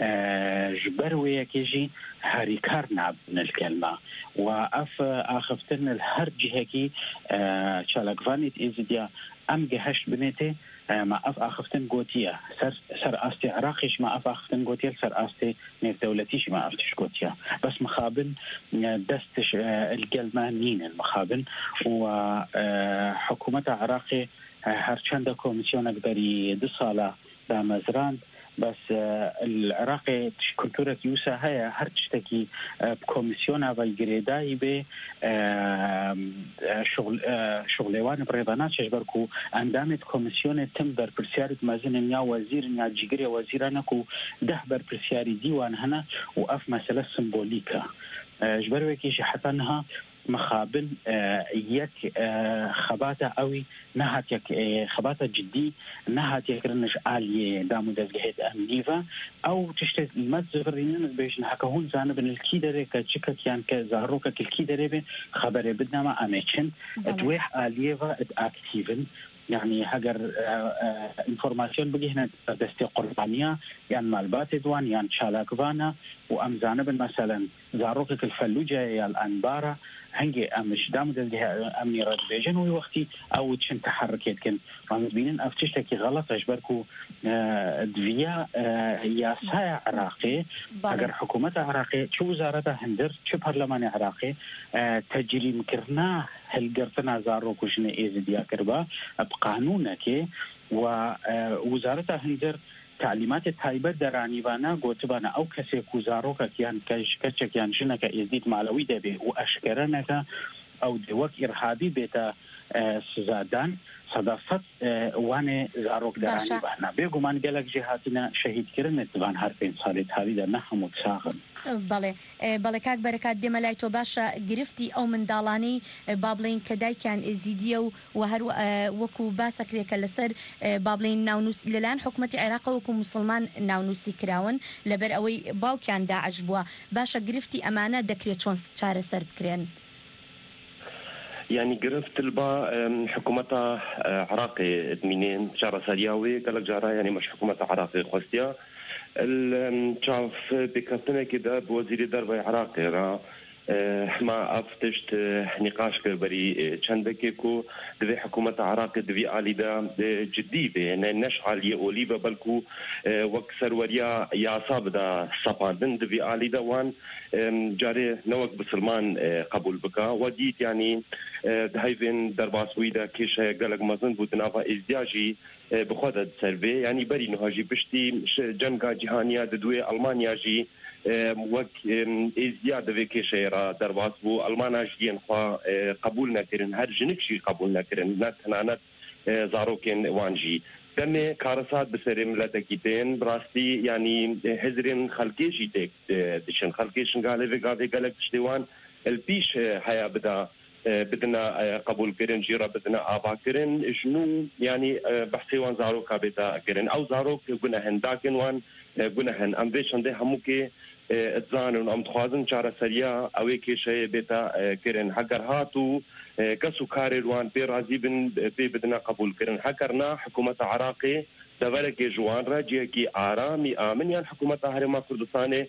جبروي كيجي هاريكار ناب من الكلمة وأف آخفتن الهر جهكي شالقفانيت إزديا أم جهشت بنيتي ما أف آخفتن قوتيا سر سر أستي عراقيش ما أف آخفتن قوتيا سر أستي نيف دولتيش ما أفتش قوتيا بس مخابن دستش الكلمة نين المخابن وحكومة عراقي هرچند كوميسيون بري دو سالا بمزران بس العراقي كنتورة يوسا هيا هرچتكي بكوميسيون والجريداي ب شغل شغلوان بريضانات شجبركو اندامت كوميسيون تم بر برسيارة مازن يا وزير يا جيجري وزيرانكو ده بر برسياري ديوان هنا وقف مسألة سيمبوليكا جبروكي شي حتى انها مخابن يك خباته قوي نهات يك خباته جدي نهات يكرنش عالية دامو دزجهد أمنيفا أو تشتت المتزفرين بيش نحكهون زانب إن الكيدرة كشكل كيان كزهروك كالكيدرة به خبره بدنا ما أميشن تويح عالية أكتيفن يعني هجر انفورماسيون بقي هنا دستي قربانية يعني معلومات دوان يعني شالاكفانا وأمزانب مثلا زاروك الفلوجة يا الأنبارة هنجي أمش دام ده أمني رد بيجن ووقتي أو تشن تحركت كن رمزبينن أفتشتكي غلط أجبركو دفيا يا سايع عراقي أجر حكومة عراقي شو وزارة هندر شو برلمان عراقي تجري مكرنا هل قرتنا زاروكو شنو إيزديا كربا بقانونك ووزارة هندر تعليمات التايبة دراني بانا قوتبانا أو كسي كوزاروكا كيان كشكتش كيان جنك إزديد معلوي دبي وأشكرنك أو دوك إرهابي بيتا سزادان صدافت وانه زاروك دراني بانا بيقو من قلق جهاتنا شهيد كرن تبان هرفين صالت هاوي در نحمود ساغن بەڵێ بەڵێ کاک بەرەکات دێمە لای تۆ باشە گرفتی ئەو منداڵانەی با بڵێن کە دایکیان ئێزیدیە و و هەر وەکو باسەکرێکە لەسەر با بڵێن ناونووس لەلایەن حکوومەتی عێراق وەکو موسڵمان ناونووسی کراون لەبەر ئەوەی باوکیان داعش بووە باشە گرفتی ئەمانە دەکرێت چۆن چارەسەر بکرێن يعني قرفت البا حكومة عراقي منين جارة سرياوي قالك جارة يعني مش حكومة عراقي خوستيا الشاف بكتنا كده بوزير دربي عراقي را ما أفتشت نقاش كبري چندكيكو دوي حكومة عراقي دوي عالي دا جدي بي نش عالية أوليبا بلكو وكسر وريا يعصاب دا صفاندن دوي عالي دا وان جاري نوك بسلمان قبول بكا وديت يعني دهيفين درباس ويدا كيشا قلق مزن بودنافا ازدياجي بخودة سربي يعني بري نهاجي بشتي جنگا جهانيا دوي ألمانيا جي وك ازدياد في كيشيرا درباس بو ألمانا جيين خوا قبول نكرن هر جنك شي قبول نكرن نت هنانت زاروكين وانجي دمي كارسات بسري ملتكيتين براستي يعني هزرين خلقيشي تك دشن خلقيشن قال في قاضي قالك تشتيوان البيش حيا بدا بدنا قبول كرن جيرا بدنا آبا كرن شنو يعني بحثي وان زاروكا بدا كرن أو زاروك قنا هنداكن وان قنا هن أم بيش عنده هموكي اتزانن أم تخوازن شارع سريع أوي كيشة بدا كرن حقر هاتو كسو كارل وان بي رازي بن بي بدنا قبول كرن حكرنا حكومة عراقي دولك جوان راجي كي آرامي آمن يعني حكومة هرما كردستاني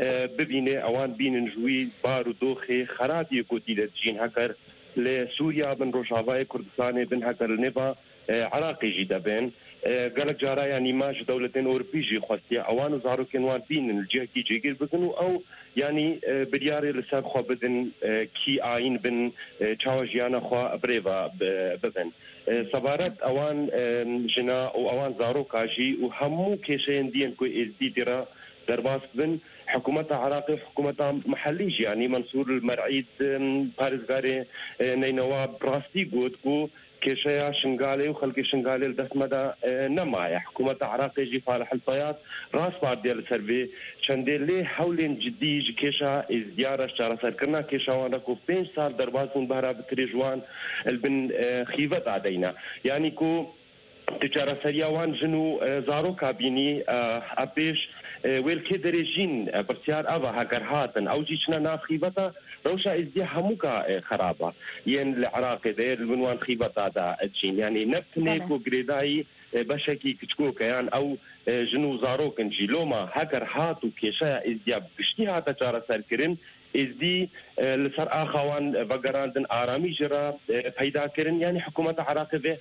ببینه اوان بینن جوی بار و دوخه خرابی کوتی لجین هکر لسوریا بن روشاوای کردستان بن هکر لنبا عراقی جیدا بین قالك جارا يعني ماش دولتين أوروبيجي خاصية أوان وزارو كنوان بين الجهة كي جيجير بكنو أو يعني برياري لسان خوا بدن كي آين بن تشاوجيانا خوا بريفا ببن سبارت أوان جنا أو أوان زارو كاجي وهمو كيشين دين كو إزدي ترى درباس بن حكومة عراقي حكومة محلية يعني منصور المرعيد بارز غاري نينوا براستي قود كو كيشيا شنغالي وخلقي شنغالي لدس مدى نمايا حكومة عراقي جي فالح الفيات راس بعد ديال السربي شندي لي حولين جدي جي كيشا ازديارة شارة سركرنا كيشا وانا كو بين سال درباسون بهرا بتريجوان البن خيفت عدينا يعني كو تجارة سرياوان جنو زارو كابيني أبيش ويل كدريجين برسيار أبا هكر هاتن أو جيشنا ناس خيبتا روشا إزدي هموكا خرابة ين العراق دير البنوان خيبتا دا أجين يعني نبتنيكو قريداي بشكي كتكوكا يعني أو جنو زاروكن جيلوما هكر هاتو كيشا إزدي بشتي هاتا جارة سركرن إزدي لسر آخوان بقراندن آرامي جرا پیدا کرن يعني حكومة عراق ده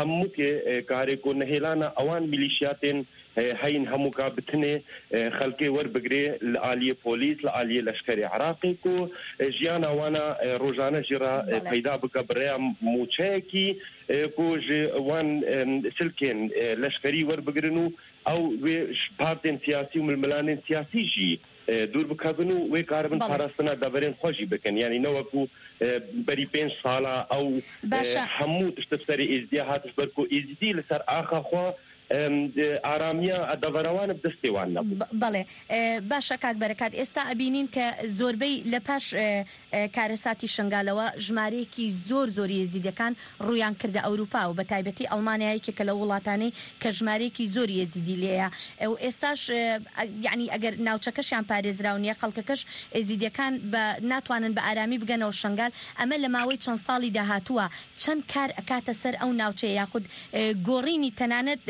هموكي كاري كو نهيلانا أوان ميليشياتين هين هموكا بتني خلقي ور بقري لآلية بوليس لآلية لشكري عراقي كو جيانا وانا روجانا جرا پیدا بكا بريا موچاكي كو جي وان سلكين لشكري ور بقرنو او بارتين سياسي وململانين سياسي جي دور بكابنو وي كاربن باراستنا دبرين خوشي بكن يعني نوكو بري بين صالة او حمو تشتفسري ازدياهات بركو ازدي لسر آخا خوا ئارامیا دەڤەرەوانە بدەستێوان نەبوو. بەڵێ باشە کات بەرەکات ئێستا ئەبینین کە زۆربەی لە پاش کارەساتی شنگالەوە ژمارەیەکی زۆر زۆر یێزیدەکان ڕویان کردە ئەوروپا و بە تایبەتی ئەڵمانیایەکی کە لە وڵاتانەی کە ژمارەیەکی زۆر یێزیدی لێیە ئەو ئێستاش یعنی ئەگەر ناوچەکەشیان پارێزراونیە خەڵکەکەش ئێزیدەکان ناتوانن بە ئارامی بگەنەوە شنگال ئەمە لە ماوەی چەند ساڵی داهاتووە چەند کار ئەکاتە سەر ئەو ناوچەیە یاخود گۆڕینی تەنانەت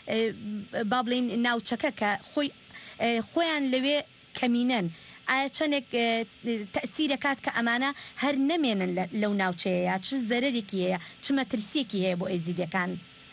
با بڵین ناوچەکە کە خۆی خۆیان لەوێ کەمینەن ئایا چەندێک تەسیرەکات کە ئەمانە هەر نەمێنن لەو ناوچەیە چ زەرێکی هەیە چ مەترسیەکی هەیە بۆ ئێزیدەکان؟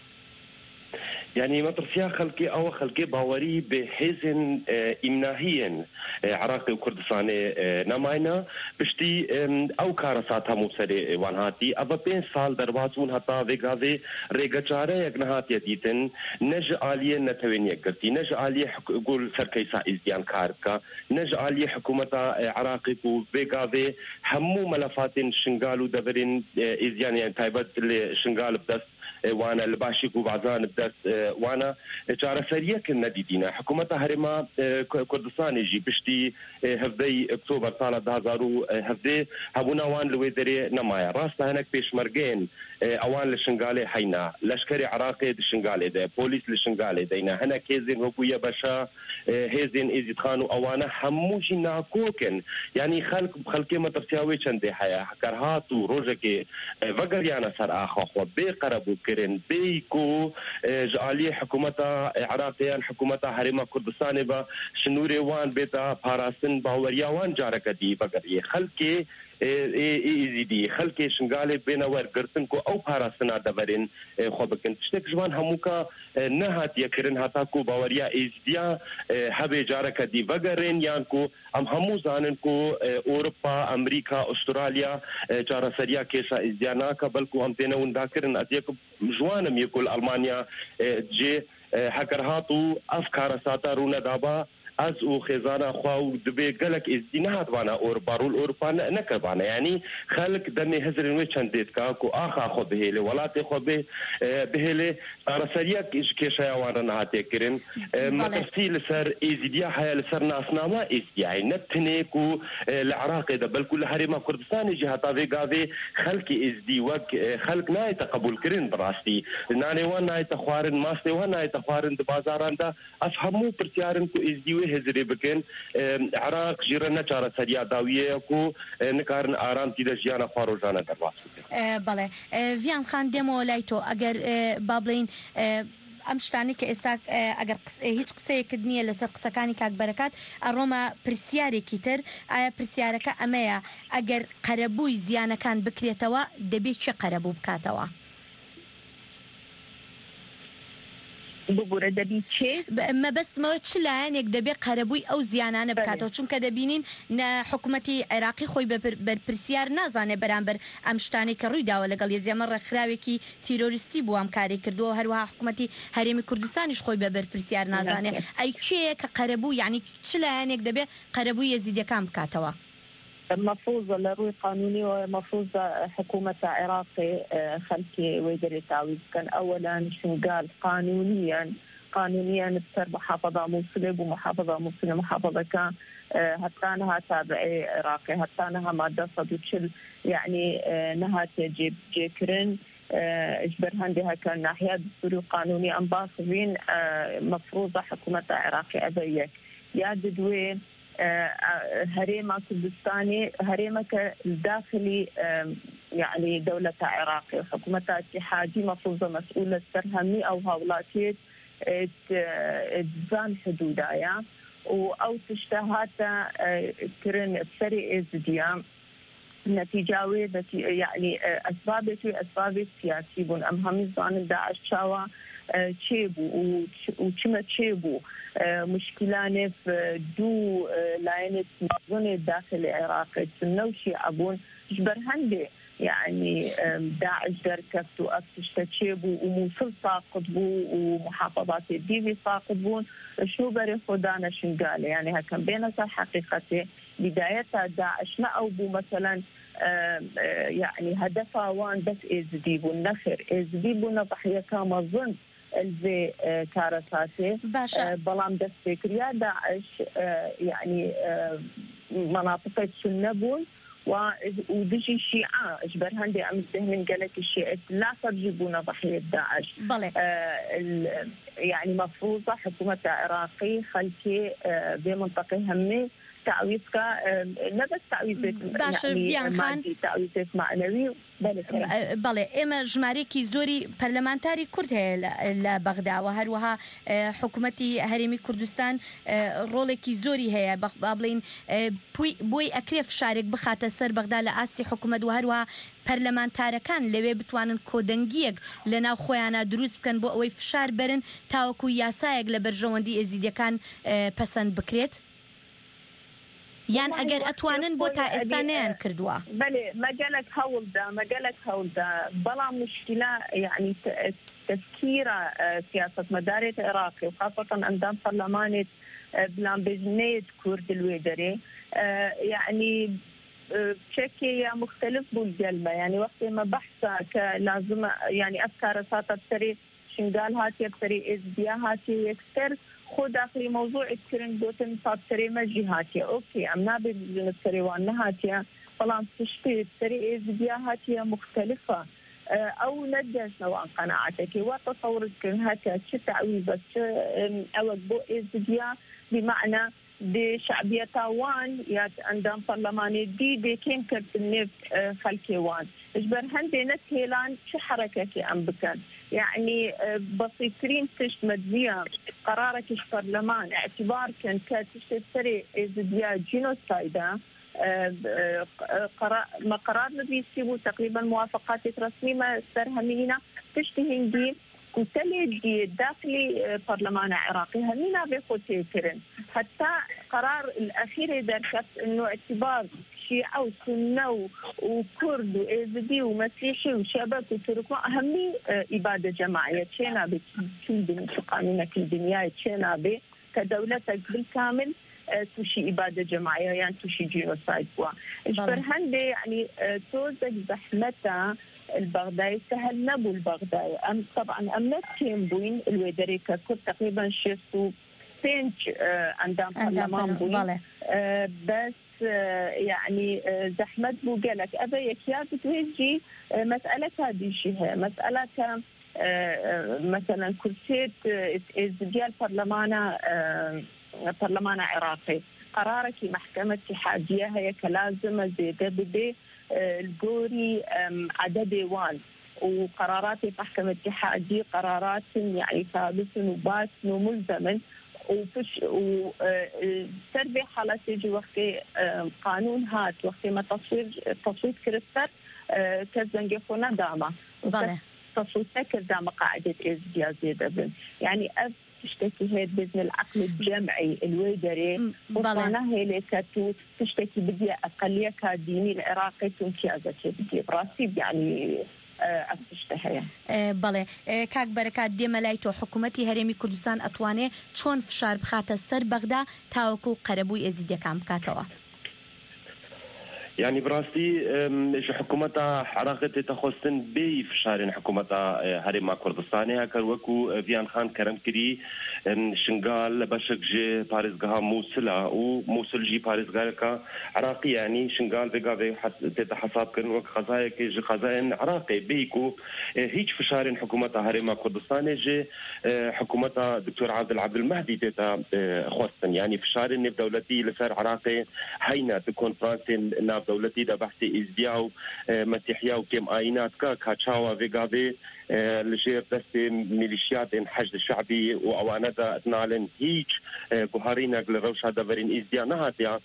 يعني مطرسيا خلقي أو خلقي باوري بحزن إمناهيا عراقي وكردستاني نماينا بشتي أو كارسات همو سري وانهاتي أبا بين سال دربازون هتا ويقاذي ريقا يقنهات يديتن نج آلية نتوين يقرتي نج آلية قول سركيسا إزديان كاركا نج آلية حكومة عراقي ويقاذي همو ملفات شنغالو دبرين إزديان يعني تايبت لشنغال بدست وانا الباشيك وبعضان بدس وانا جارة سريع كنا ديدينا حكومة هرما كردستان يجي بشتي هفدي اكتوبر سنة دهزارو هفدي هبونا وان لويدري نمايا راستا هناك بيش مرقين اوان لشنغالي حينا لشكري عراقي لشنغالي ده بوليس لشنغالي دينا هنا كيزين هبويا بشا هيزين إزيد خانو أوانا هموشي ناكوكن يعني خلق خلقي ما ترسياوي چندي حيا حكرهاتو روجكي وقريانا سر آخوا بيقربو كرن بيكو جعالي حكومتا عراقيان حكومتا هرما كردستاني با شنوري وان بيتا پاراستن باوريا وان جاركتي بقريه خلقي إيزيدي خلقي شنغالي بينور قرتن كو أو پاراستنا دبرين خوبكن تشتك جوان هموكا نهات يكرن هتا كو باوريا إيزيديا هبه جاركة دي وغرين يان كو ام همو زانن كو أوروبا أمريكا أستراليا جارة سريا كيسا إيزياناكا بلكو هم تينون داكرن أديك جوانم يقول ألمانيا جي هكر هاتو أفكار ساتا رونا دابا از او خزانه خو او دبي قالك ازدينات وانا اور بارول اوربان نكبانا يعني خلق دني هزر وي چنديت کا کو اخا خو به ولات خو به به رساليا كيشا وانا نهاتي كرين مترسيل سر ازديا حيال سر ناسنامه ازديا نتنيكو العراق ده بل كل حريم كردستان جهه غاوي خلق ازدي وك خلق ناي تقبل كرين براستي ناني وانا تخوارن ماستي وانا تخوارن د بازاران ده افهمو پرتيارن کو ازدي هزري بكن عراق جيرنا چاره سريا داويه کو نکارن آرام تي د جيانا فاروجانا درواس بله ویان خان دمو لایتو اگر بابلین ئەم شتانی کە ئێستا ئەگەر هیچ قسەیەکت نییە لەسەر قسەکانی کاک بەرەکات ئەڕۆمە پرسیارێکی تر ئایا پرسیارەکە ئەمەیە ئەگەر قەرەبووی زیانەکان بکرێتەوە دەبێت چه قەرەبوو بکاتەوە ببوورە دەبی چێ مەبەستمەوە چ لایەنێک دەبێت قەرەبووی ئەو زیانانە بکاتەوە چونکە دەبینین حکوومەتی عێراقی خۆی بەرپرسیار نازانێ بەرامبەر ئەم شتانی کە ڕوویداوە لەگەڵ یەزیەمە ڕێکخراوێکی تیرۆریستی بوو ئەم کاری کردووە هەروەها حکوومەتی هەرێمی کوردستانیش خۆی بە بەرپرسیار نازانێ ئەی کێیە کە قەرەبوو یعنی چ لایەنێک دەبێت قەرەبووی یەزیدیەکان بکاتەوە مفروضة لروي قانوني ومفروضة حكومة عراقي خلكي ويدري تعويض كان أولا شنقال قانونيا قانونيا بسر محافظة موصلة ومحافظة موصلة محافظة كان هتانها تابعي عراقي هتانها مادة صديقشل يعني نها تجيب جيكرن اجبر هندها كان ناحية دستوري قانوني ام باصبين مفروضة حكومة عراقي ابيك يا ددوين هريمة كردستاني هريمة الداخلي يعني دولة عراقية وحكومة اتحادي مفروضة مسؤولة سرهمي أو هاولاتية تزان حدودايا أو تشتهات كرن سري إزديام نتيجة يعني أسباب أسباب سياسية بون أم هم زان داعش شاوا تشيبو وشما تشيبو مشكلة في دو لاينة مظنة داخل العراق تنوشي أبون جبر هندي يعني داعش دركت وأفتش تشيبو وموصل ساقط بو ومحافظات الديفي ساقط بون شنو بري خدانا شنقالي يعني هكذا بينة الحقيقة بداية داعش ما أو بو مثلا يعني هدفها وان بس إزديبو النخر إزديبو نضحية كما ظن الزي كارثاتي بلام دست فكريا داعش يعني مناطق السنبون ودجي شيعة اجبر هندي عم تهمن قالك الشيعة لا تجيبون ضحية داعش يعني مفروضة حكومة عراقي خلكي بمنطقة همي تعويضك لا بس تعويضك يعني مادي تعويضك معنوي بەڵێ ئێمە ژمارەیەکی زۆری پەرلەمانتاری کورد هەیە لە بەغدا و هەروەها حکوومەتی هەرێمی کوردستان ڕۆڵێکی زۆری هەیە با بڵین بۆی ئەکرێ فشارێک بخاتە سەر بەغدا لە ئاستی حکوومەت و هەروەها پەرلەمانتارەکان لەوێ بتوانن کۆدەنگیەک لەناو خۆیانە دروست بکەن بۆ ئەوەی فشار بەرن تاوەکو یاسایەک لە بەرژەوەندی ئێزیدیەکان پەسەند بکرێت یان ئەگەر ئەتوانن بۆ تا ئێستا نەیان کردووە بەێ مەگەلک هەوڵدا مەگەلک هەوڵدا بەڵام مشکلە يعني تفكير سياسة مدارة العراقي وخاصة أندام برلمانة بلان بجنية كرد الويدري يعني بشكل مختلف بالجلمة يعني وقت ما بحثة لازم يعني أفكار ساطة بسري شنقال هاتي بسري إزبيا هاتي يكسر خود داخلي موضوع الكرن دوتن صار سري مجهاتي أوكي أم نابي بسري وأنها هاتي فلان تشتي سري إزبيا هاتي مختلفة أو ندش نوعا قناعتك وتصور كن هاتي شو تعويضة شو أو بو إزبيا بمعنى دي شعبية وان يات عندهم برلماني دي دي كين كرت النف خلكي وان اجبر هندي نتهيلان شو حركة أم بكان يعني بسيطرين تشت مدزية قرارك اش برلمان اعتبار كان كاتشت سري ازديا جينوسايدا ما قرار نبي يسيبوا تقريبا موافقات رسمية سرهمينا تشتهين دي وتلي داخلي برلمان عراقي همينا بيخوتي كرن حتى قرار الأخير دركت إنه اعتبار شيعة وسنة وكرد وإيزدي ومسيحي وشبك وتركوا همي إبادة جماعية تشينا بكل قانونك الدنيا تشينا بي كدولتك بالكامل توشي إبادة جماعية يعني توشي جينوسايد بوا إجبر هندي يعني توزك زحمتها البغدادي سهل نبو البغدادي أم طبعا أمنت كيم بوين الويدريكا كنت تقريبا شفتوا بينج عندهم برلمان بوين بس يعني زحمت بو قالك أبا يكياد توجي مسألة هذه شيء مسألة مثلا كرسيت ديال برلمان برلمان عراقي قرارك محكمة اتحادية هي كلازمة زيادة بدي الجوري عدد وان وقرارات محكمة اتحادية قرارات يعني ثابت وبات وملزمة وفش وسربي حالات يجي وقت قانون هات وقت ما تصوير تصويت كريستر كزنجي خونا داما تصويت كرداما قاعدة إزدياد زيادة يعني أف تشتكي هي بإذن العقل الجمعي الويدري وصانا هي لكاتو تشتكي بدي أقلية كديني العراقي تنكيازة بدي براسي يعني أفتشتهي بله كاك بركات دي ملايتو حكومتي هرمي كردستان أتواني چون فشار بخات السر بغدا تاوكو قربوي أزيدي كام كاتوا يعني براستي حكومتها عراقة تخصن بي فشارين حكومتها هرما كردستاني هكر وكو فيان خان كرم كري شنغال بشك جي باريزغها موصلة وموصل جي باريزغها عراقي يعني شنغال بيقا تتحساب كرن وك خزايا كي جي خزاين عراقي بيكو هيج فشارين حكومتها هرما كردستاني جي حكومتها دكتور عادل عبد المهدي تتا خصن يعني فشارين نف دولتي لسر عراقي هينا تكون فرانسين ناف دولتي دا بحثي ازدياو مسيحية وكم آينات كا كاتشاوا فيغافي لجير دستي ميليشيات حشد الشعبي وأوانا دا اتنالن هيج كوهارينا لروشا دافرين ازديا نهاتيا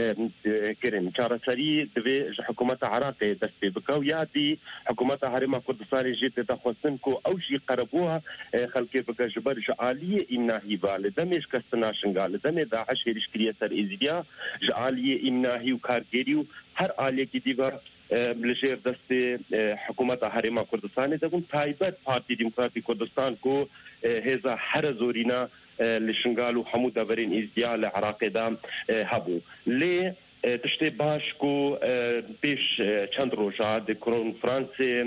كرن كارا سري دوي حكومة عراقي دستي بكاو يادي حكومة هرما كردستاني جيت تخصن كو أوشي قربوها خلقي بكا جبر جعالية إمناهي بالي دميش كستنا شنغال دمي داعش هيرش كريا سر ازديا جعالية إمناهي وكارجيريو هر آلية كديبا لجير دستي حكومة هرما كردستاني تكون تايبت بارتي ديمقراطي كردستان كو هذا حرزورينا لشنغالو حمود دافرين ازدياء العراقي دا هبو ليه تشتي باش كو بيش چند روجا دي كونفرنسي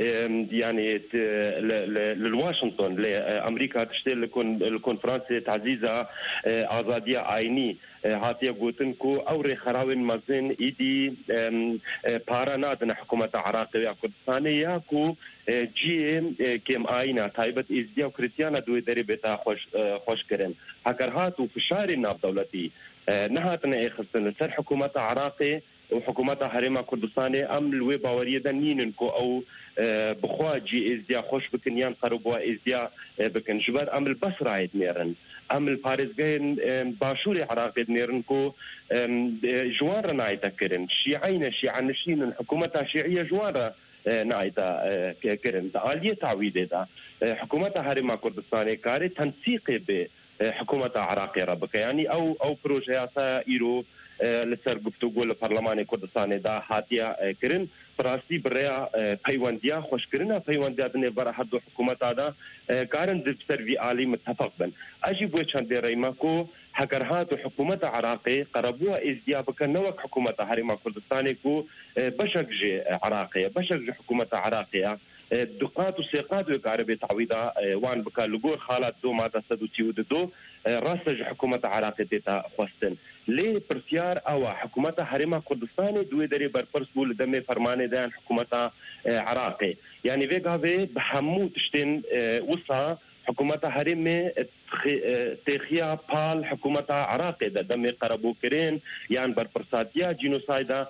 يعني للواشنطن لامريكا تشتي الكونفرنسي تعزيزه ازاديه عيني هاتيا قوتن كو اوري خراوين مازن ايدي بارا نادن حكومه عراقيه كردستانيه كو جي كم آينا تايبت ازديا وكريتيانا دوي دري بتا خوش خوش كرن هكر هاتو فشاري ناف دولتي نهاتنا اخستن سر حكومه عراقي وحكومه هرما كردستاني ام الوي باوريه دنين كو او بخواجي ازديا خوش بكنيان قربوا ازديا بكن جبر ام البصره عيد نيرن ام الباريزغين باشوري عراقي نيرن كو جوار نايتا كرن شيعين شيعة نشين الحكومه شيعيه جوار نايتا كرن آلية تعويدة دا حكومة هرما كردستاني كاري تنسيقي ب حكومة عراقية ربك يعني أو أو بروجياتا إيرو لسر قفتوغو لبرلمان كردستاني دا هاتيا كرن براسي بريا بيوانديا خوش كرنا بيوانديا دني برا حدو حكومة دا كارن دبسر في آلي متفق بن أجي بوي چند ريماكو هكرهات حكومة عراقي قربوها ازديابك نوك حكومة هرما كردستاني كو بشك جي عراقية بشك جي حكومة عراقية دقات وسيقات وكعربي تعويضة وان بكا لقور خالات دو ماتا سدو تيود دو راسج حكومة عراقية تيتا خوستن ليه برسيار او حكومة هرما كردستاني دوي داري برپرس بول دمي فرماني دان حكومة عراقي يعني فيقا في بحمو تشتين وصا حكومة هرمي تخيا بال حكومة عراقي دا دمي قربو كرين يعني برپرساتيا جينوسايدا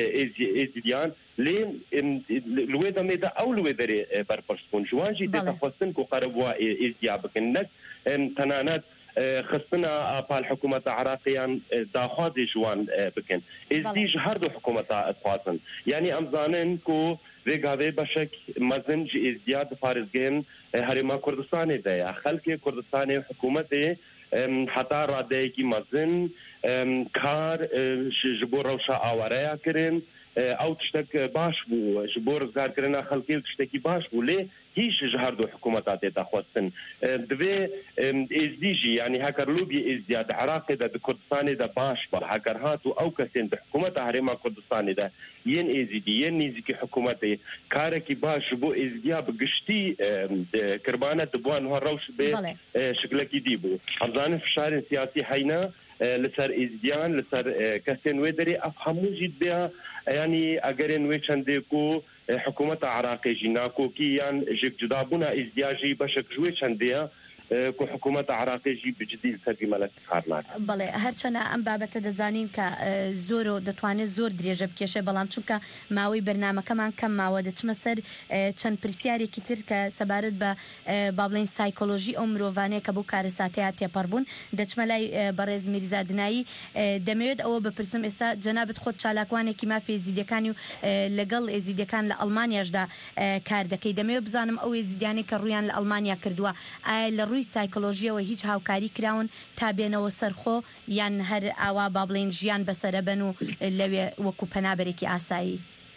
ازديان لين الوي دمي دا او الوي داري برپرسون جوانجي تتخصن كو قربوا ازديا بكنك تنانات خصنا بال حكومة عراقيا داخوازي جوان بكن ازديج هردو حكومة اتخاصن يعني امزانن كو ویگاوی بشک مزن جی ازدیاد فارزگین هرما کردستانی دیا خلق کردستانی حکومت حتی راده کی مزن کار جبور روشا آواریا کرن او تشتک باش بو جبور زار کرنا خلقی تشتکی باش بو لی هیچ جهردو حکومتات تخوستن دبي ازديجي يعني هكر لوبي ازدياد عراقي ده كردستان ده باش با هكر هاتو او كسين حكومه هرما كردستان ده ين ازدي ين نيزكي حكومتي كاركي باش بو ازديا بقشتي كربانه دبوان هروش به شكلكي ديبو ارزان في شارع سياسي حينا لسر ازديان لسر كسين ودري افهمو جد بها يعني اگرن وچندكو حكومه عراقي جناكو كيان جك جدابونا ازدياجي بشك جوي چنديا کو حکومت عراقی جی بجدی سەری مەلەکی خارناک بەڵێ هەرچەنە ئەم بابەتە دەزانین کە زۆر و دەتوانێت زۆر درێژە بکێشێ بەڵام چونکە ماوەی بەرنامەکەمان کەم ماوە دەچمە سەر چەند پرسیارێکی تر کە سەبارەت بە با بڵێن سایکۆلۆژی ئەو مرۆڤانەیە کە بۆ کارەساتەیە تێپەڕبوون دەچمە لای بەڕێز میرزا دنایی دەمەوێت ئەوە بپرسم ئێستا جەنابەت خۆت چالاکوانێکی مافی ئێزیدەکانی و لەگەڵ ئێزیدەکان لە ئەڵمانیاشدا کار دەکەی دەمەوێت بزانم ئەو ئێزیدیانەی کە ڕوویان لە ئەڵمانیا کردووە ئایا لە ڕووی سایکۆلۆژیەوە هیچ هاوکاری کراون تا بێنەوە سەرخۆ یان هەر ئاوا با بڵێن ژیان بەسەرە بن و لەوێ وەکو پەنابەرێکی ئاسایی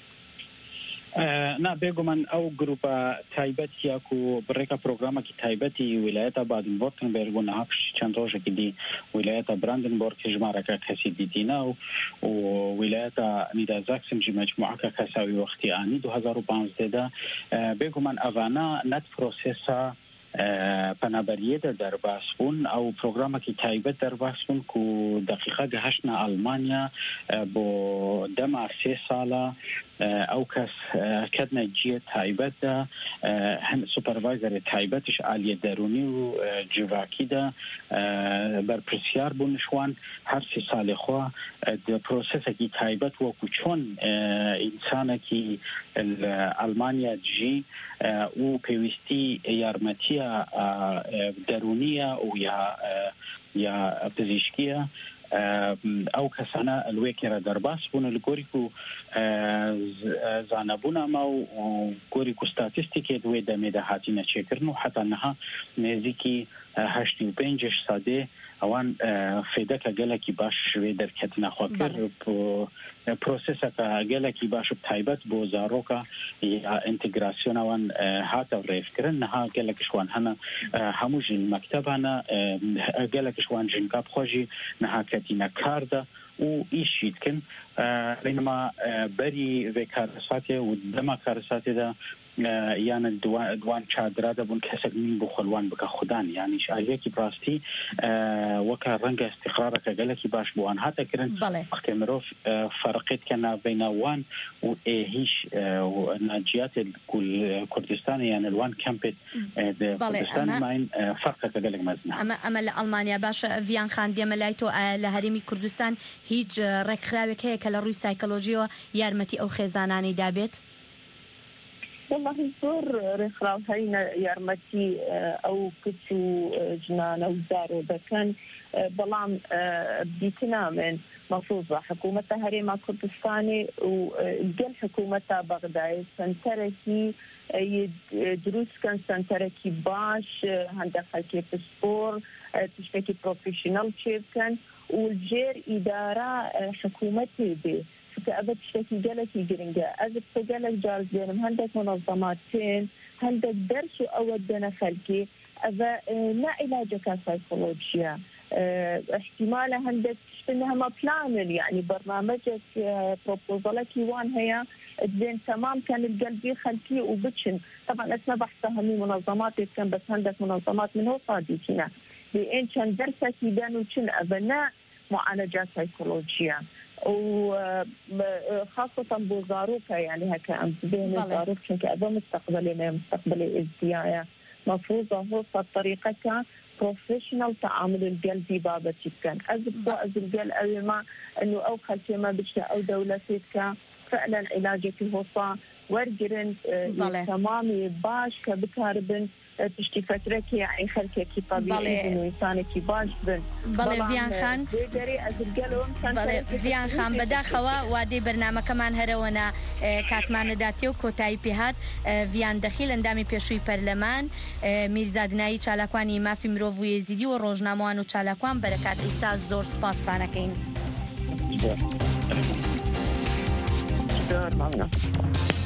نا بێگومان ئەو گروپە تایبەتیەک و بڕێکە پرۆگرامێکی تایبەتی ویلایەتە بادن-ڤۆرتنبێرگ و نەها چەند ڕۆژێکی دی ویلایەتە براندنبۆرگ ژمارەکە کەسی دیدینە و ویلایەتە نیدازاکسنجی مەجموعەکە کەساوی وەختی ئانی دو هەزار و پانزدەدا بێگومان ئەڤانە نەت پرۆسێسە پەنابەریەدە دەرباس بوون ئەو پرۆگرامێکی تایبەت دەرباس بوون و دقیقە گەهشتە ئەڵمانیا بۆ دەما سێ ساڵە ئەو کەس کەدنە جیە تایبەتدا هەن سوپەرڤایزەری تایبەتش ئالیە دەرونی و جڤاکیدا بەرپرسیار بوون شوان هەر سێ ساڵی خوا پرۆسێسێکی تایبەت وەکو چۆن ئینسانێکی ئەڵمانیا جی و پێویستی یارمەتیە دەرونیە و یا یا پزیشکیە ئەو کەسانە لێکێرە دەرباس بوون لە گۆریک و زانەبوونەما و گۆریک و ستاتیستیکێ دوێ دەمێدا هاتیینە چێکردن و حتا نەها نێزیکی هەشتی و پێنجش سادێ ئەوان فێدەکە گەلێکی باش شوێ دەرکەتنەخوا کرد پرۆسێسەکە گەلێکی باش تایبەت بۆ زارۆکە یا ئینتیگراسیۆنەوان هاتە ڕێفکردن نەها گەلێکشوان هەنە هەموو ژین مەکتەبانە گەلێکشوان ژینکا بخۆژی نەها کەتینە کاردا و ئیشی دکن بەینەما بەری وێ کارەساتێ و دەما کارەساتێدا یانە دوان چادرا دەبوون کەسێک من بۆ خۆلوان بکە خوددان یانی شارێکی بڕاستی وەکە ڕەنگە استیقرارەکە گەلێکی باش بۆوان هاتەکردن وەختێ مرۆڤ فەرقێت کە ناوبەینەوان و هیچ ناجیاتێ کوردستان یانە لوان کەمپێت کوردستان ماین فەرقەکە گەلێک مەزنە ئەمە لە ئەڵمانیا باشە ڤیان خان دێمە لای تۆ لە هەرێمی کوردستان هیچ ڕێکخراوێک هەیە کە لە ڕووی سایکۆلۆژیەوە یارمەتی ئەو خێزانانی دابێت والله زۆر ڕێکخراو هەینە یارمەتی ئەو کچ و ژنانە و زارۆ بەڵام دیتنامێن مەفروضە حکوومەتە هەرێما کوردستانی و گەل حکوومەتە بەغدای سنتەرێکی دروستکەن سنتەرێکی باش هەندێک خەڵکی پسپۆر تشتێکی پرۆفیشنەڵ چێ بکەن و جێر ئیدارە حکوومەتێ بێ ئەبە شتێکی گەلێکی گرنگە ئەز گەلێک جارز دێنم هەندێک مەنەظەمات تێن هەندێک دەرس و ئەوە دەنە خەلکی ئەvە نائیلاجەکە سایکۆلۆژیە احتیمالە هەندێک شتن هەمە پلانن یعنی بەرنامەجێک پرۆپۆزەڵێکی وان هەیە دێن تەمام کەن گەلبی خەلکی و بچن طبعا ئەسمە بەحسە هەموو مەنەظەماتێک بکەن بەس هەندێک مەنەظەمات من هۆ سادیتینە بێئین چەند دەرسێکی دەن و چن ئەvە نە معالجە سایکۆلۆژیە وخاصة بوزاروكا يعني هكا أم بين وزاروك شنك أبا مستقبلي ما مستقبلي إزديايا مفروضة هو طريقة بروفيشنال تعامل القلبي بابتي كان أزبط أزبط أول ما أنه أو خلتي ما بشتا أو دولتك فعلا علاجك هو ورجرن تمامي باش كبكاربن تشتی فترێکی یاعی خەلکێکی طبیعی و ئینسانێکی باش بن بەڵێ ڤیان خان بەڵێ ڤیان خان بەداخەوە وادەی بەرنامەکەمان هەرەوەنا کاتمانەداتێ و کۆتایی پێهات ڤیان دەخیل ئەندامی پێشووی پەرلەمان میرزا دنایی چالاکوانی مافی مرۆڤ و یێزیدی و ڕۆژنامەوان و چالاکوان بەرەکات ئیسا زۆر سپاستانەکەین.